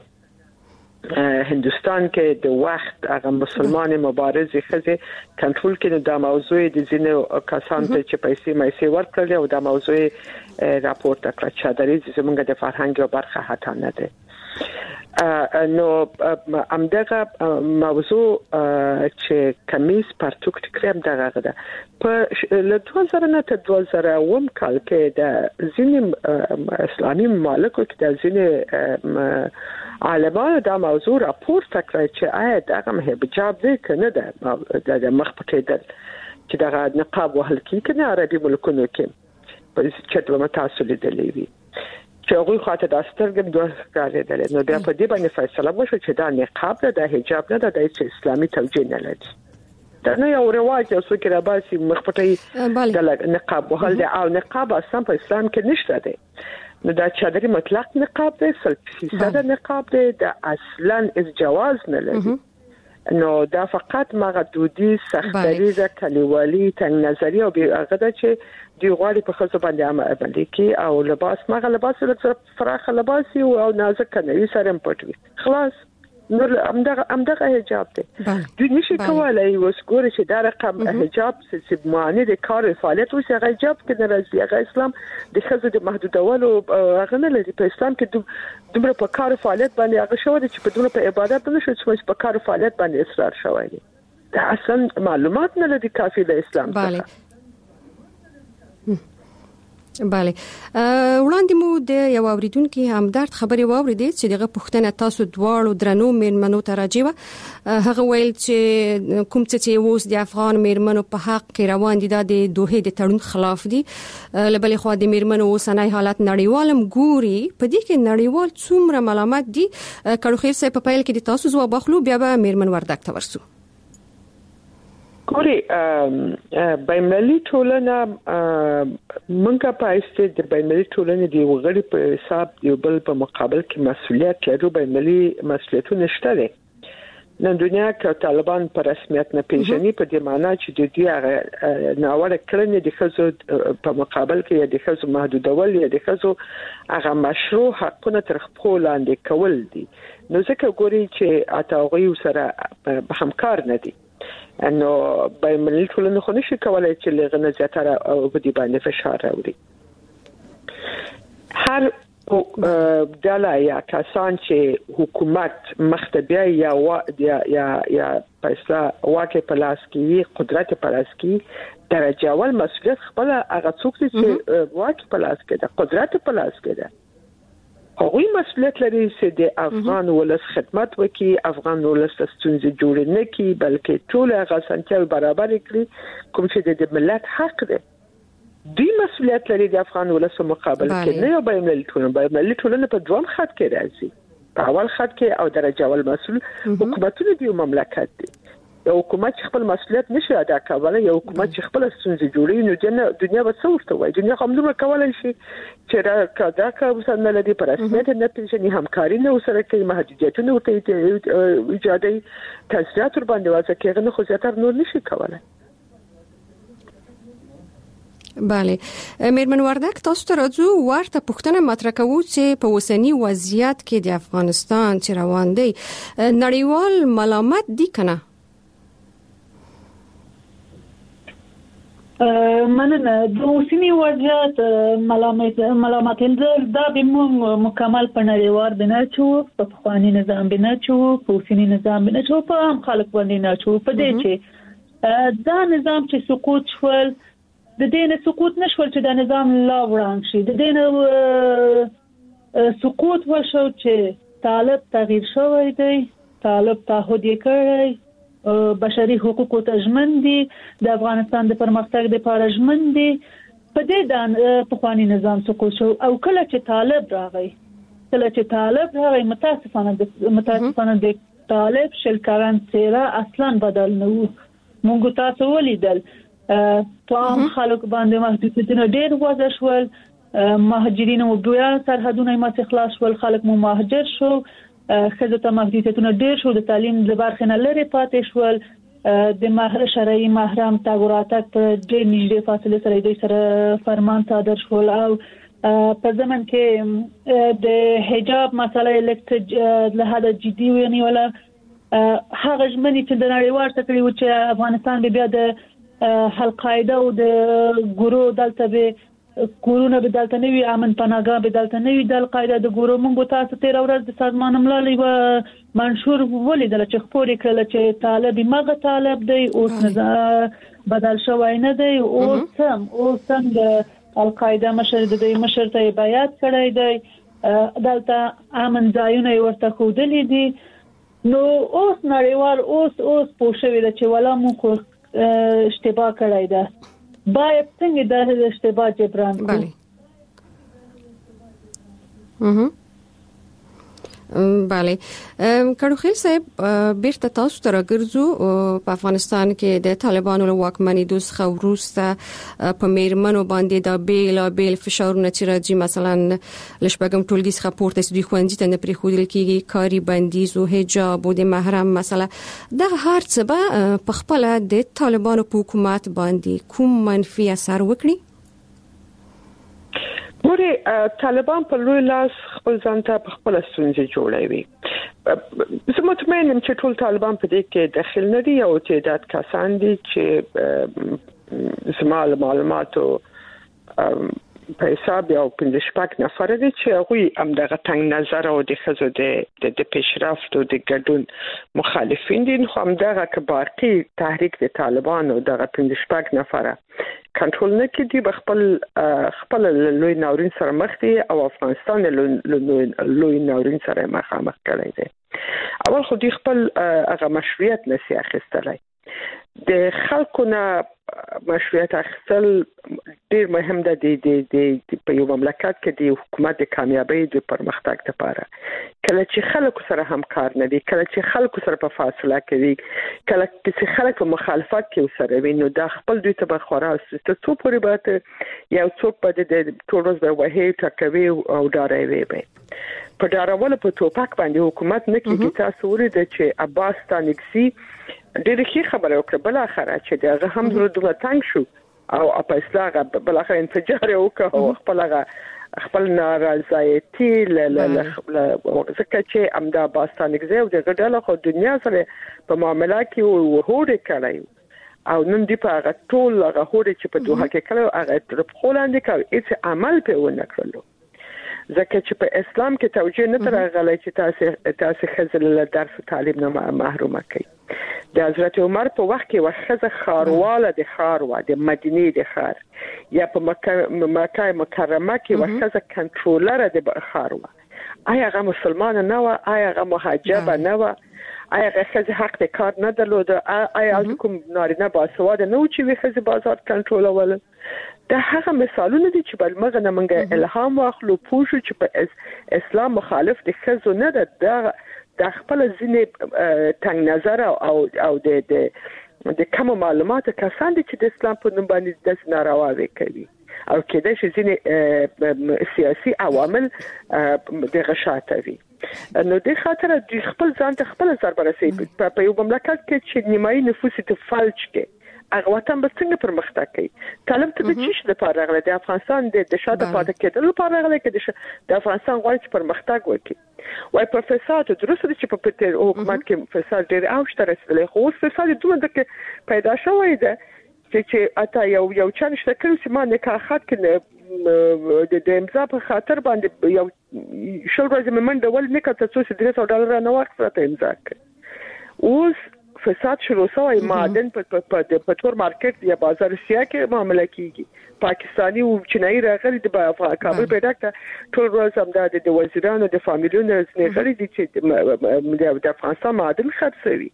هندوستان کې د وخت هغه مسلمان مبارزې خزه کنټرول کړي دا موضوع د ځینو کسانو چې پیسې مېسي ورکړل او دا موضوع راپورټ کړ چې د دې زمونږ د فرهنګ برخه هټه نه ده نو امدغه موضوع چې کمیس پرتوک ټکریم دغه ده په ل 2000 نه تر 2000 کال کې د ځینې اسلامي مملکو کې د ځینې عالمانو دا موضوع راپورته کړی چې آیا دغه حجاب دی کنه ده د مخ پټېدل چې دغه نقاب وهل کېږي عربي ملکونو کې په چې دوه تاسو لیدلې وي چې هغه خاطر د سترګې دوه کارېدل نو بیا په دې باندې فیصله وشو چې دا نقاب ده د حجاب نه ده د اسلامي توجیه نه لري دا نه یو رواج او څوک را باسي مخ پټې د نقاب وهل دی او نقاب اصلا په اسلام کې نشته دی نو دا چادري مطلق نقاب دی 100% نقاب دی د اصلا از جواز نه لري نو دا فقط مغه دودي سختریزه کلیوالي تنگ نظری او هغه د چې دی غواړي په خصوص باندې عمل کوي او لباس مغه لباس د فراخ لباس او نازک نه سره پټوي خلاص نور امدغه حجاب دی دوی نشي کولای وسګور چې دا رقم حجاب چې معنی د کار فعالیت او چې حجاب کې راځي هغه اسلام د خزو د محدودولو هغه نه لري په اسلام کې دومره په کار فعالیت باندې هغه شو چې په دومره په عبادت نه شو چې په کار فعالیت باندې اصرار شوی دی دا اصلا معلومات نه لري کافي د اسلام څخه bale وړاندې مو د یو اوریدونکو همدرد خبري واوریدې چې دغه پښتنه تاسو دواړو درنو میرمنو ته راځي هغه ویل چې کوم چې اوس د افغان میرمنو په حق کې روان دي د دوه د تړون خلاف دي لبلې خو د میرمنو اوسنۍ حالت نړیوالم ګوري په دې کې نړیوال څومره ملامت دي کړو خیر سه په پیل کې د تاسو ځواب اخلو بیا به میرمن وردک ته ورسو ګوري بینالمللي ټولنه منګه پایسته د بینالمللي ټولنې دی وغړي په حساب دی بل په مقابل کې مسؤلیت لري بینالمللي مسؤلیتونه شته دي نن دنیا کې طالبان په رسمیت نه پیژني په دې معنی چې د دې ناوړه کړنې د خزو په مقابل کې د خزو محدودول یا د خزو هغه مشروع حقونه تر خپل لاندې کول دي نو ځکه ګوري چې اتاوغي سره همکار نه دي انه بینالمللي ټولنه خو نشي کولای چې لغنه زیاتره او په دې باندې فشار راوړي هر دلا یا کسان چې حکومت مختبیا یا پیسې واکه پلاس کې قدرت پلاس کې درجه اول مسؤلیت خپل هغه څوک چې واکه پلاس کې د قدرت پلاس کې ده هغوی مسؤلیت لري چې د افغان ولس خدمت وکړي افغان ولس ستونزې جوړ نه کړي بلکې ټول هغه سنتیاو برابر کړي کوم چې د ملت حق دی دوی مسؤلیت لري د افغان ولس مقابل کې نه یو بینالمللي ټولنه په دوام خط کې راځي په اول خط کې او درجه اول مسؤل حکومتونه دی مملکت دی یو حکومت خپل مسؤلیت نشي ادا کولای یو حکومت چې خپل ستونزې جوړي نو دنیا به څه ورته وایي دنیا هم نور کولای شي چې دا کار نه لري پر رسمیت نه پیژني همکاري نه سره کوي محدودیتونه ورته ایجادي تاثیرات ور باندې واسه کې نه خو زیاتره نور نشي کولای bale میرمن وردک تاسو ته راځو ورته پوښتنه مطرح کوو چې په اوسنی وضعیت کې د افغانستان چې روان دی نړیوال ملامت دي کنه مننه د اوسنی وضعیت ملامت دا به مکمل په نړیوال بنا چو په خواني نظام بنا چو په اوسنی نظام بنا چو په عام خلک باندې نه چو په دې چې دا نظام چې سقوط شول د دې نه سقوط نشول چې دا نظام لا وړاندې شي د دې نه سقوط وشو چې طالب تغییر شوی دی طالب تعهد کړی بشري حقوقو ته ژمن دي د افغانستان د پرمختګ لپاره ژمن دي په دې په خواني نظام سقوط شو او کله چې طالب راغی متاسفانه د طالب شلکران سیره اصلا بدل نه وو مونږ تاسو ولیدل په عام خلک باندې محدودیتونه ډېر وضع شول مهاجرین او بیا سرحدونه یې خلاص شول خلک مو مهاجر شو خزه ته محدودیتونه ډېر شو د تعلیم د برخې نه لري پاتې شول د شرعي محرم تاګوراتک په ډېر نږدې فاصله سره دوی سره فرمان صادر شول او په زمن کې د حجاب مسله الکت له هدا جدي ونیوله هغه ژمنې چې د نړیوال تکړه و چې افغانستان بیا د القاعده او د ګورو دلته به کورونا به دلته نوی امن پناهګاه به دلته نوی د القاعده د ګورو مونږ تاسو 13 ورځې د سازمان ملل و منشور ولیدل چې خبرې کړل چې طالب مغه طالب دی اوس نه بدل شوی نه دی اوس هم د القاعده مشر د مشر ته بیعت کړی دی دلته امن ځایونه ورته خودلې دي نو اوس نړیوال اوس پوښوي چې ولا مونږ اشتباه کړی دی باید څنګه د اشتباه جبران کړي bale کړوخیل صاحب بیرته تاسو ته راګرځو په افغانستان کې د طالبانو له واکمنۍ څخه وروسته په میرمنو باندې د بیل فشارونه چې راځي مثلا لشبګم ټولګي څخه پورته دي خوندې ته نه پریښودل کیږي کاری بندیز او حجاب او د محرم مسله د هر څه به په خپل د طالبانو په حکومت باندې کوم منفي اثر وکړي ګوري طالبان په لوی لاس خپل ځان ته په خپل ستونزې جوړوي زه مطمئن یم چې ټول طالبان په دې کې داخل نه دي او تعداد کسان دي چې زمال معلوماتو په حساب یو 15 نفر دي چې هغه هم دغه تنگ نظر او د خزو د پیشرفت او د ګډون مخالفین دي خو هم دغه کبارتي تحریک د طالبانو دغه 15 نفر کنټرول نه کړي خپل لوی ناورین سره مخ دي او افغانستان لوی ناورین سره مخامخ کړي دي اول خو دي خپل هغه مشروعیت نسی اخیستلای د خلکو نه مشروعیت اخیستل ډیر مهم ده د په یو مملکت کې د حکومت د کامیابی د پرمختګ لپاره کله چې خلکو سره همکار نه دي کله چې خلکو سره په فاصله کوي کله چې خلک په مخالفت کې سره وي نو د خپل دوی ته بخورا ست څو پورې به یو څوک په د ټول ورځ به وهي ټکوي او ډاروي به په ډارول په توپک باندې حکومت نه کیږي تاسو ورته چې عباس تانکسي ډېر ښه خبره وکړه بل اخره چې دغه هم زړه تنګ شو او په اصلاح بل اخر انفجار وکړ او خپل نارضایتي ځکه چې امدا عباس تانکسي او دغه ډله خو دنیا سره په معاملات کې وهوړ کړی او نن دی په هغه ټول هغه هوړ چې په دوه کې کړو هغه تر خلاندې کوي هیڅ عمل په ونه کړلو ځکه چې په اسلام کې توجیه نه ترغلې چې تاسو خزل له درس تعلیم نه محروم کړي د حضرت عمر په وخت کې وخزه خارواله د خاروا د مدینه د خار یا په مکه مکرمه کې وخزه کنټرولر د خاروا آیا هغه مسلمان نه و آیا هغه مهاجر نه و آیا هغه حق د کار نه درلود آیا کوم نارینه باسواده نه و چې وخزه بازار کنټرولول دا هغه مثالونه دي چې بل مغه منګه الهام واخلو پوښو چې په اسلام مخالف د خزو نه ده د خپل ځینې تنگ نظر او د کوم معلومات کسان دي چې د اسلام په نوم باندې د نارواوي کوي او کېدای شي ځینې سیاسي عوامل د غشاتوي نو د خاطر د خپل ځان ته خپل سربرسي په یو مملکت کې چې نیمایي نفوس ته فلج کې هغه وطن به څنګه پرمختګ کوي طالب ته د چیش د پاره غل د افغانستان د شاته پاتې کېدل لپاره غل کې د افغانستان غواړي چې پرمختګ وکړي وای پروفیسور ته درسته چې په حکومت کې فساد ډېر اوج ته رسیدلی خو فساد دومره د پیدا شوی ده چې اته یو چانه شته چې ما نه کاخات کې د امضا په خاطر باندې یو شل ورځې منډه ول نه کته $300 نه وخت راته امضا کړ اوس فساد شروع شوی معدن په تور مارکیټ یا بازار سیاه کې معاملې کیږي پاکستانی او چینایي راغلي د کابل پیدا کړ ټول ورځ هم د وزیرانو د فامیلونو نه غلي دي چې د افغانستان معدن خرڅوي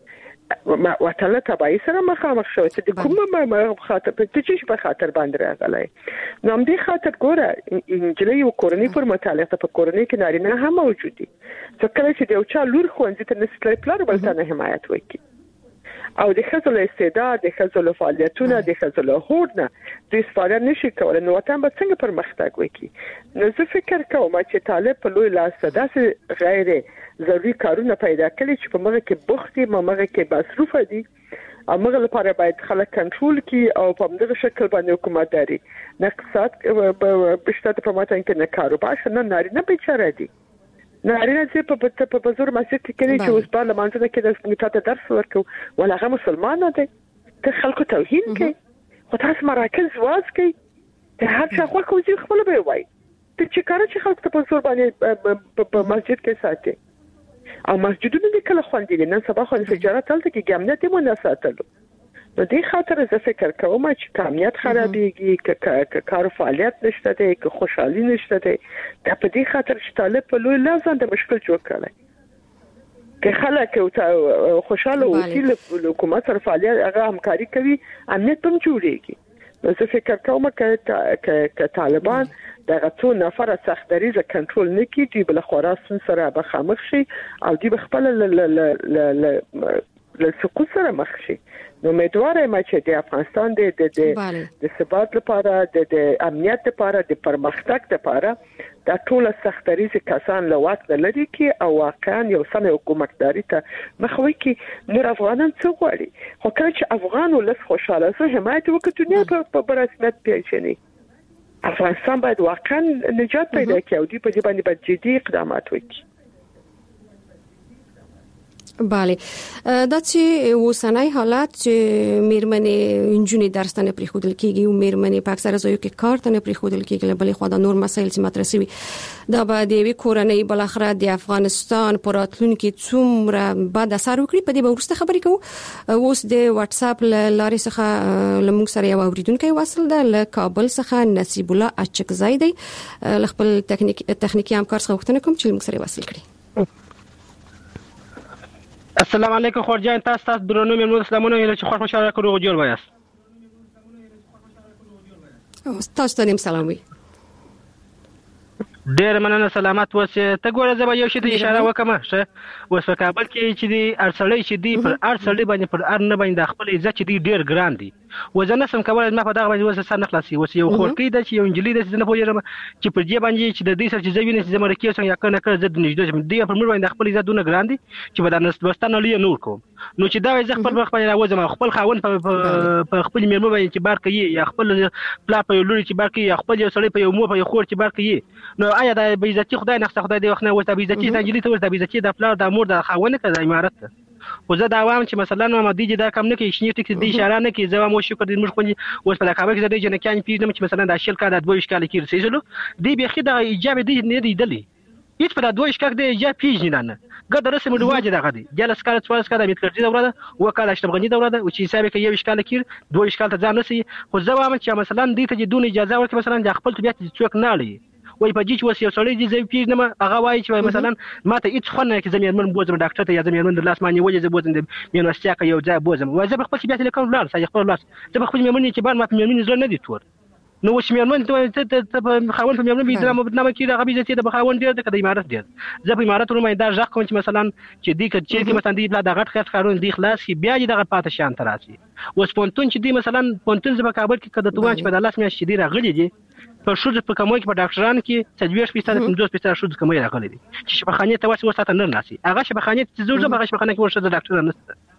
وطن تبعی سره مخامخ شو چې د کوم خاطر په چې په خاطر باندې راغلی نو هم دې خاطر ګوره انجلۍ او کورنۍ پر متعلقه په کورنۍ کې نارینه هم موجود دي ځکه چې د یو چا لور خوندې ته نسلې پلار بل ته حمایت وکړي او د خزل استعداد د خزل فعالیتونه د خزل هوډنه د استفاده نشي کولای نو وطن به څنګه پرمختګ وکړي نو زه فکر کوم چې طالب په لوی لاس داسې غیر ضروري کارونه پیدا کړي چې په مغه کې بوختي مغه کې مصروف دي او مغه لپاره باید خلک کنټرول کړي او په دغه شکل باندې حکومتداري نقصات په شته په ماته کې نه کاروبار شنه نارینه بیچاره دي نارینه چې په بازار مسجد کې کوي چې اوس په لمانځنه کې د سنتات درس ورکو ولا هغه مسلمان نه دي ته خلکو توهین کوي خو تاسو مراکز واز کوي ته هر څه خو کوي خپل به وای ته چې کار چې خلک ته په بازار باندې په مسجد کې ساتي او مسجدونه د کله خوندې نن سبا خو انفجارات تلته کې امنیت مو نه ساتلو نو دې خاطر زه فکر کوم چې امنیت خرابېږي کار فعالیت نشته دی که خوشحالي نشته دی دا په دې خاطر چې طالب په لوی لازم د مشکل جوړ کړي که خلک خوشاله اوسي له حکومت سره فعالیت هغه همکاري کوي امنیت هم جوړېږي نو زه فکر کوم چې طالبان دغه څو نفره سختریزه کنټرول نکړي دوی بل خراسان سره به خامخ شي او دوی خپل ل سقوط سره مخ شي. نو امیدوار یم چې د افغانستان د ثبات لپاره د امنیت لپاره د پرمختګ لپاره دا ټول سختریزه کسان له واک نه لري کې او واقعا یو سم حکومتداري ته مخوي کې نور افغانان څه غواړي خو کله چې افغان ولس خوشاله سي حمایت وکړي دنیا په رسمیت پیژني افغانستان باید واقعا نجات پیدا کړي او دوی په دې باندې باید جدي اقدامات وکړي. بله دا چې اوسنۍ حالت چې میرمنې انجونې درس ته نه پریښودل کیږي او میرمنې په اکثره ځایو کې کار ته نه پریښودل کیږي بلې خو دا نور مسایل چې مطرح شوي دا به د یوې کورنۍ بل اخره د افغانستان پر راتلونکي څومره بد اثر وکړي په دې به وروسته خبرې کوو. اوس د واتس اپ لارې څخه لمونږ سره یو اوریدونکی وصل ده له کابل څخه نصیب الله اچکزی دی له خپل تخنیکی همکار څخه غوښتنه کوم چې لمونږ سره وصل کړي. السلام علیکم خورجان تاسو درنو مېلمنو سلامونه ویل چې خوښ مشاله کړو جوړ وایاست. تاسو ته سلام وي. ډېر مننه سلامت اوسه. ته ګوره زه به یو شی ته اشاره وکم شه اوس په کابل کې چې دی ارسلې چې دی پر ارسلې باندې پر ار نه باندې خپل عزت چې دی ډېر ګران دی وزنه سم کول ما په دغه باندې وسه سر نه خلاصي وسه یو خورکی د چې یو انجلۍ د نه پوهیږم چې پر دې باندې چې د دې سره چې زوینې چې زمره کې څنګه کنه کړ زد نږدې دی پر مور باندې خپل عزت دونه ګران دی چې به د نستانه لې نور کوم نو چې دا زه خپل مخ باندې راوځم خپل خاون په خپل میرمن باندې چې بار کوي یا خپل پلا په لوري چې بار کوي یا خپل یو سړی په یو مو په یو خور چې بار کوي نو آیا د بیزتی خدای نه خدای دی وخت نه وته بیزتی د انجلۍ ته ورته بیزتی د پلا د مور د خاون کړه امارت خو زه دا وایم چې مثلا نو مدي دا کم نه کې شنی ټیک دي اشاره نه کې زه مو شکر دې موږ خو اوس په کابل کې د جنکان پیژنم چې مثلا د شل کال د 2 اشکال کې رسېږي دی به خې د ایجاب دي نه دی دلی هیڅ په د 2 اشکال د ایجاب پیژنې نه ګد رسم د واجب دغه دی جلس کال 14 کال د میتکرځي دوره ده وکاله اشتبغنی دوره ده او چې حساب کې یو اشکال کې 2 اشکال ته ځان نسی خو زه وایم چې مثلا دې ته دونه اجازه ورکړي مثلا د خپل طبيعت څوک نه لري وای په دې چې وسیو سړی دې زې پیژنم هغه وایي چې مثلا ماته هیڅ خونه کې زميرمن بوزم ډاکټر ته یا زميرمن د لاس باندې وجه زه بوزم د میونستیا کې یو ځای بوزم وای زه په خپل طبيعت لیکم لار سې خپل لاس زه په خپل میرمن چې بار ما په میرمن زړه نه دي تور نو وش میرمن ته خاون په میرمن بيدرا مبدنامه کې هغه بيزه چې د بخاون ډیر د امارت ډیر زه په امارت رومه دا ځخ کوم چې مثلا چې دې کې مثلا دې بل د غټ خټ خارون دې خلاص کی بیا دې دغه پاتې شان تراسي وس پونتون چې دې مثلا پونتون زما کابل کې کده توان چې په الله سمې شدي راغلي دي په شوز په کومه کې په ډاکټران کې 25% شوز کومه راغلي دي چې شپخانه ته واسه وساته نه ناسي هغه شپخانه چې زوړ زما شپخانه کې ورشه د ډاکټر نه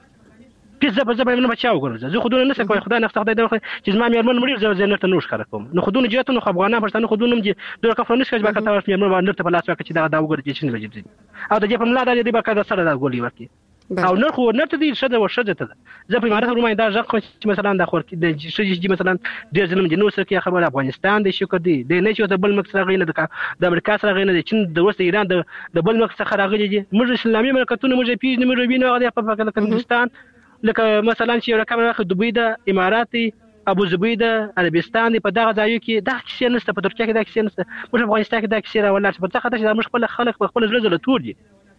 پیزه په ځبه نه بچاو ګورم زه خودونه نه سکوي خدای نه خدای دا چې زما میرمن مړي زه نه ته نوش کار کوم نو خودونه جهته نو افغانان پښتون خودونه چې د کفرنس کې به کته میرمن باندې ته په لاس وکړي چې دا وګوري چې څنګه وجب دي او د جپم لا د دې برکه د سره دا ګولي ورکی او نه خو نه ته دې شته او شته ته زه په امارات رومه دا ځکه چې مثلا د خور کې د شې مثلا ډېر ځنم جنو سره کې خبر افغانستان د شکر دی د نه چې د بل مکس راغلی د امریکا سره غینه د چین د وسط ایران د بل مکس سره راغلی دي موږ اسلامي مملکتونه موږ پیژنې موږ وینو هغه په پاکستان لکه مثلا چې رقم راخه دوبۍ د اماراتي ابو ظبي د عربستان په دغه ځایو کې د کیسې نسته په ترکیه کې د کیسې نسته موږ افغانستان کې د کیسې راولل په څه خاطر چې موږ خپل خلک په خپل ځل تور دي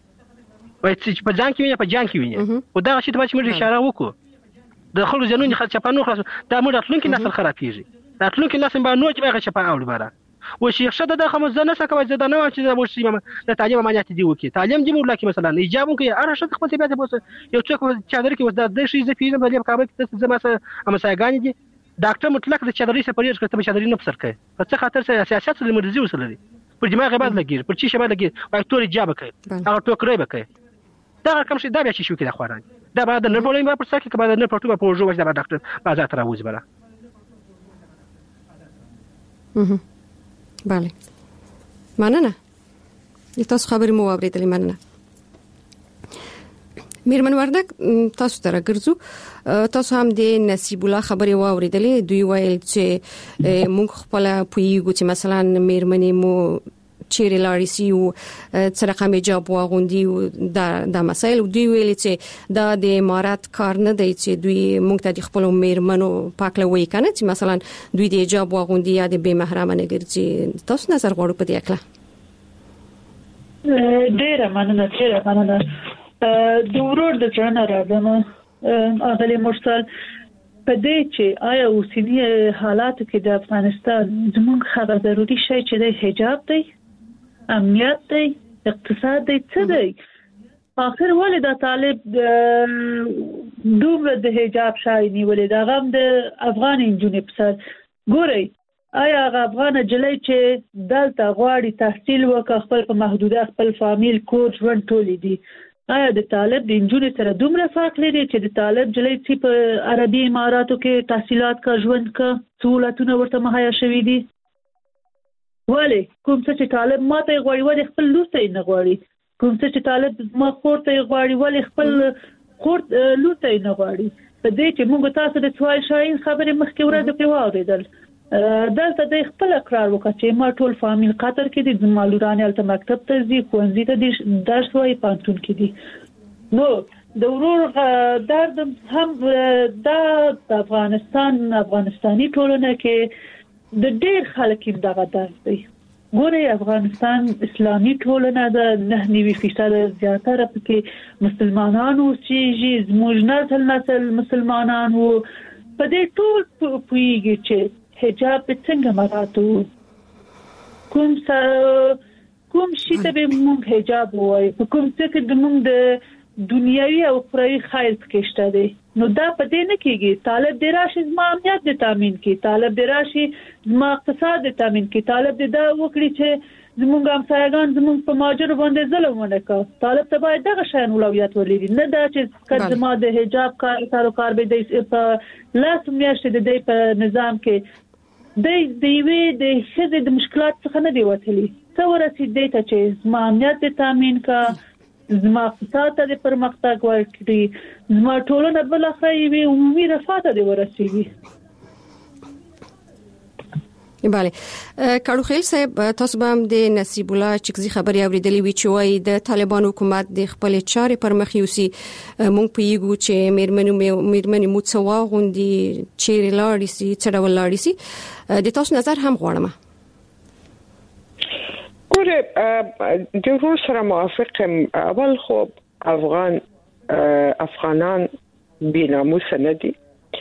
وای چې په ځان کې ویني په جان کې ویني او دا شی ته چې موږ اشاره وکړو د خلکو ځنونی خلک چپانو خلاص دا موږ راتلونکي نسل خرابېږي راتلونکي نسل به نو چې به چپا اول بارا و شیخ شته د خمزه نه سکه وځه د نو چې د ورشي د تعلیم معنیات دی وکي تعلیم دی موږ لکه مثلا ایجاب کوي اره شته خپل طبيعت بوس یو څوک چادر کې وځه د شي زفیزم په کابل کې زما سره امسایګان دي ډاکټر مطلق د چادرې سره پریږ کړه چادرې نه پسر کوي په څه خاطر سیاست سره مرزي وسره دي پر دماغ بعد لګیر پر چی شبه لګیر او تور ایجاب کوي هغه ټوکرې بکوي دا کوم شي دا بیا شي کې د خواران دا بعد نه پرولې په سر کې بعد نه پټو په پروژه وځه ډاکټر بازار ته راوځي بره بله مننه تاسو خبرې مو اوریدلې مننه میرمن وردک تاسو ته راګرځو تاسو هم د نصیب الله خبرې واوریدلې دوی ویل چې موږ خپل پویګو چې مثلا میرمنې مو چیرې لاړې سي او څه رقم جواب واغوندي دا مسایل دوی ویل چې دا د امارات کار نه دی چې دوی موږ ته خپل میرمنو پاکله وای کنه چې مثلا دوی د جواب واغوندي یا د بے محرمه نه ګرځي تاسو نظر غواړو په دې اړه ډېر مننه د ورور د ځان راځم اغلی مرسل په دې چې آیا اوسنی حالاتو کې د افغانستان زموږ هغه ضروري شی چې د حجاب دی، امنیت دی، اقتصاد دی، څه دی؟ آخر ولې دا طالب دومره د حجاب شای نیولې دا غم د افغان انجونې په سر ګورئ. آیا هغه افغان جلۍ چې دلته غواړي تحصیل وکړي، خپل په محدوده خپل فامیل کور ژوند ټولې دي، آیا د طالب د انجونې سره دومره فرق لري چې د طالب جلۍ چې په عربي اماراتو کې تحصیلات کا ژوند کا سہولتونه ورته مهیا شوي دي؟ ولې کوم څه چې طالب ماته غواړي ولې خپل لور ته نه غواړي؟ کوم څه چې طالب ما خور ته غواړي ولې خپل خور لور ته نه غواړي؟ په دې چې موږ تاسو د سوال شاین خبرې مخکې ورته په واوریدل، دلته د خپل اقرار وکړ چې ما ټول فامیل قطر کې دي، زما لورانې الته مکتب ته ځي، ښوونځي ته دي، درس وایي، پانتون کې دي. نو د ورور درد هم د افغانستاني ټولنه کې د ډېر خلک دغه درد دی. ګورئ افغانستان اسلامي ټولنه ده، 99% زیاتره پکې مسلمانان اوسېږي، زموږ نسل مسلمانان وو. په دې ټول پوهیږي چې حجاب څنګه مراته کوم شي ته به موږ حجاب وایي، په کوم څه کې د موږ د دنیوي او اخروی خیر پکې شته دی. نو دا په دې نه کېږي طالب دې راشي زما امنیت دې تامین کړي، طالب دې راشي زما اقتصاد دې تامین کړي، طالب دې دا وکړي چې زموږ همسایگان زموږ په ماجرو باندې ظلم ونه کړي. طالب ته باید دغه شیان اولویت ولري، نه دا چې کله زما د حجاب کار به د په لاس میاشتې د دې په نظام کې د یوې د ښځې د مشکلات څخه نه دی وتلی. څه ورسېد دې ته چې زما امنیت دې تامین کړه، زما اقتصاد ته پرمختګ ورکړي، زما ټولنه بل اخره یوه عمومي رفاه ته ورسېږي. بله کاړو خیل صاحب، تاسو به هم د نصیب الله چکزي خبري اوریدلې وی چې وايي د طالبان حکومت د خپل چارې پر مخ یوسي. مونږ پیګو چې میرمنې موڅوا غوندي چیرې لاړې سي څړول لاړې سي، د تاسو نظر هم غواړم. ګوره د ورور سره موافقم. اول خو افغانان بې ناموسه نه دي،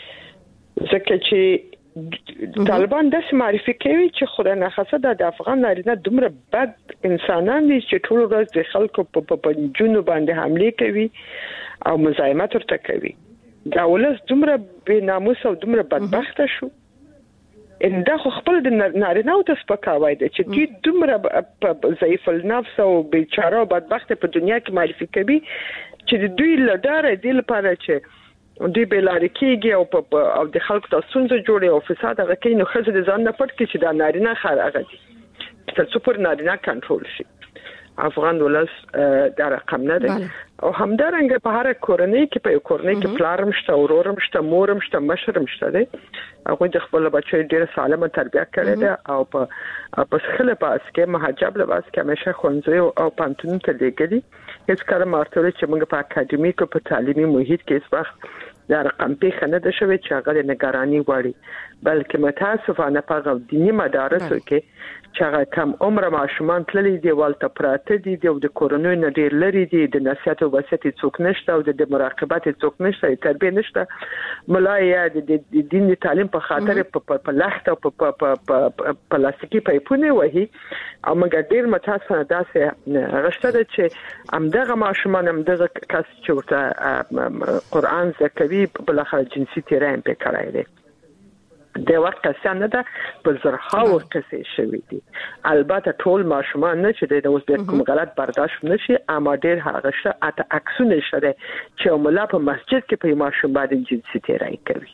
ځکه چې طالبان داسې معرفي کوي چې خدای ناخواسته د افغان نارینه دومره بد انسانان دي چې ټول ورځ د خلکو په جنو باندې حمله کوي او مزاحمت ورته کوي. دا ولس دومره بې ناموسه او دومره بدبخته شو، ان دا خو خپل د نارینه او تسپکاوي دي چې دوی دومره ضعیف النفس او بیچاره او بدبخت په دنیا کې معرفي کوي چې دوی لداره دي لپاره چې دوی بلاري کېږي او د خلکو تاسو جوړي او فساد هغه کوي. نو خزه د ځان نه پټ کې چې دا نارینه خارغه دي تر څو پر نارینه کنټرول شي. افغان ولس دا رقم نه دی او همدارنګه په هر کورنۍ کې په کورنۍ کې پلارم شته، ورورم شته، مورم شته، مشرم شته دی. هغه د خپل بچو ډیره سالمه تربیه کړې ده او په خله باس کې مهاجب لباس کې همیشه ښوونځي او پانتون ته لګلي. هیڅ کله مارته چې موږ په اکاډمیک او په تعلیمي محیط کې هیڅ وخت دا رقم پیښه نه ده شوې چې هغه نگرانی وړي، بلکې متاسفانه په دینی مدارسو کې چې هغه کم عمر ماشومان تللي دي ولته پراته دي او د کورونو نه ډیر لري دي، د نصیحت او وصیت څوک نشته او د مراقبت څوک نشته، تربیه نشته. ملای د دین تعلیم په خاطر په لخت او په پلاستیکي پایپونه وهي او موږ ډیر متاسفانه داسې غشته ده چې همدغه ماشومان همدغه کس چې ورته قرآن زکوي په لخوا جنسي تیرایم په کړای دي. د وخت کسان نه ده په زرهاو کسې شوي دي. البته ټول ماشومان نه چې د اوس د کوم غلط برداشت نشي، اما ډیر هغه شته اته عکسونه شته چې مولا په مسجد کې په ماشوم باندې جنسي تیرای کوي.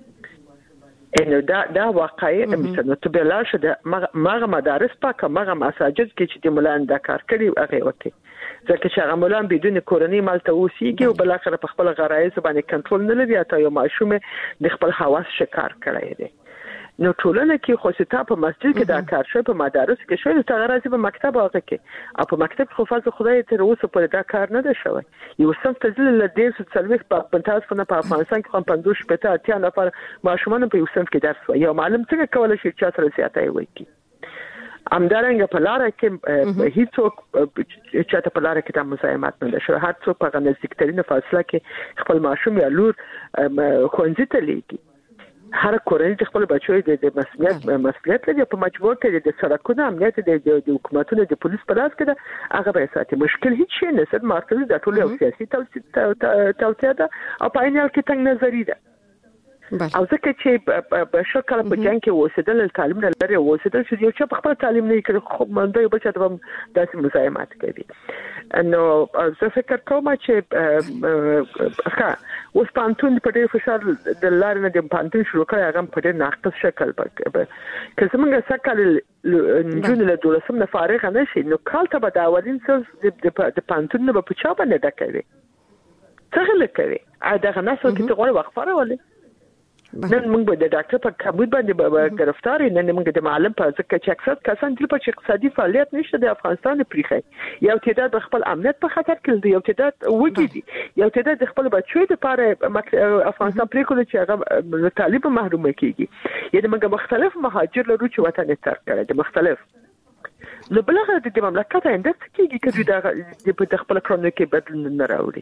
انه دا واقعي مثلا ته بلار شه د مغه مدارس پاکه مغه مساجد کې چې د مولا د کار کوي هغه وته ځکه چې هغه مولا بدون کورنۍ مالته اوسېږي او بل اخر په خپل غرایز باندې کنټرول نه لري، اته یو ماشوم د خپل حواس شکار کړی دی. نو ټولنه کې خو ستا په مسجد کې دا کار شوی، په مدارس کې شوی، ته راځي په مکتب هغه کې او په مکتب خو فاز خدای تر اوسه پر دا کار نه ده شوی. یو سم تزل له دې څلوي په 50 په افغانستان کې 50 پته اتیا نفر ماشومان په یو سم کې درس وایي. یو معلم څنګه کولای شي چې تاسو سیاته وایي؟ همدارنګه په لار کې هیڅوک چې په لار کې د مزاحمت نه شو، هر څوک په نزدیکترینه فاصله کې خپل ماشوم یا لور ښوونځي ته لیږي. هر کورنۍ د خپل بچو د مسؤلیت لري په مجبور کې د سړکونو امنیت د حکومتونو د پولیس په لاس کې ده هغه به ساتي مشکل هیڅ شي نه سر مرکز د ټولو سیاسي توصیه ده او په عین حال کې څنګه نظری ده او ځکه چې په شکل په جنګ کې وسیدل تعلیم نه لري وسیدل چې یو چې خپل تعلیم نه کوي خو منده یو بچا د داسې مزاحمت کوي نو زه فکر کوم چې اوس پانتون په ډېر فشار د لارې نه د پانتون شروع کړی هغه په ډېر ناقص شکل که زمونږ سکل جون له 12 نه فارغ نه شي نو کال ته به دا اولین څه د پانتون نه په چا باندې ډکوي څه لکوي دغه نسل کې ته غواړي وقفه راولي نن موږ به د ډاکټر په کابود باندې گرفتار نن موږ د معلم په ځکه چې اکثر کسان د اقتصادي فعالیت نشته د افغانستان پریخي یو تعداد خپل امنیت په خطر کې دی یو تعداد وګړي دي یو تعداد خپل بچو د لپاره افغانستان پریکول چې هغه طالب محروم کیږي یعنی موږ مختلف مهاجر لرو چې وطن ترک کړي د مختلف نو بلغه د مملکت اندست کیږي چې د خپل کړنو کې بدلون نه راوړي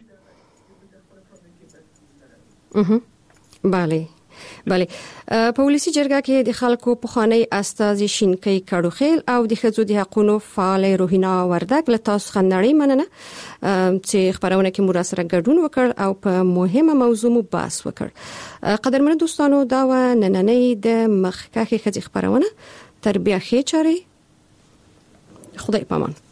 بله په ولسی جرګه کې د خلکو په خاني استازي شینکي کډوخیل او د خځو د حقوقو فعال روحینا وردګ له تاسو خنړی مننه چې خبرونه کې مو سره ګډون وکړ او په مهمه موضوع مو بحث وکړ قدرمن دوستانو دا و نننې د مخکخي خځې خبرونه تربیه خې چاري خدای پامان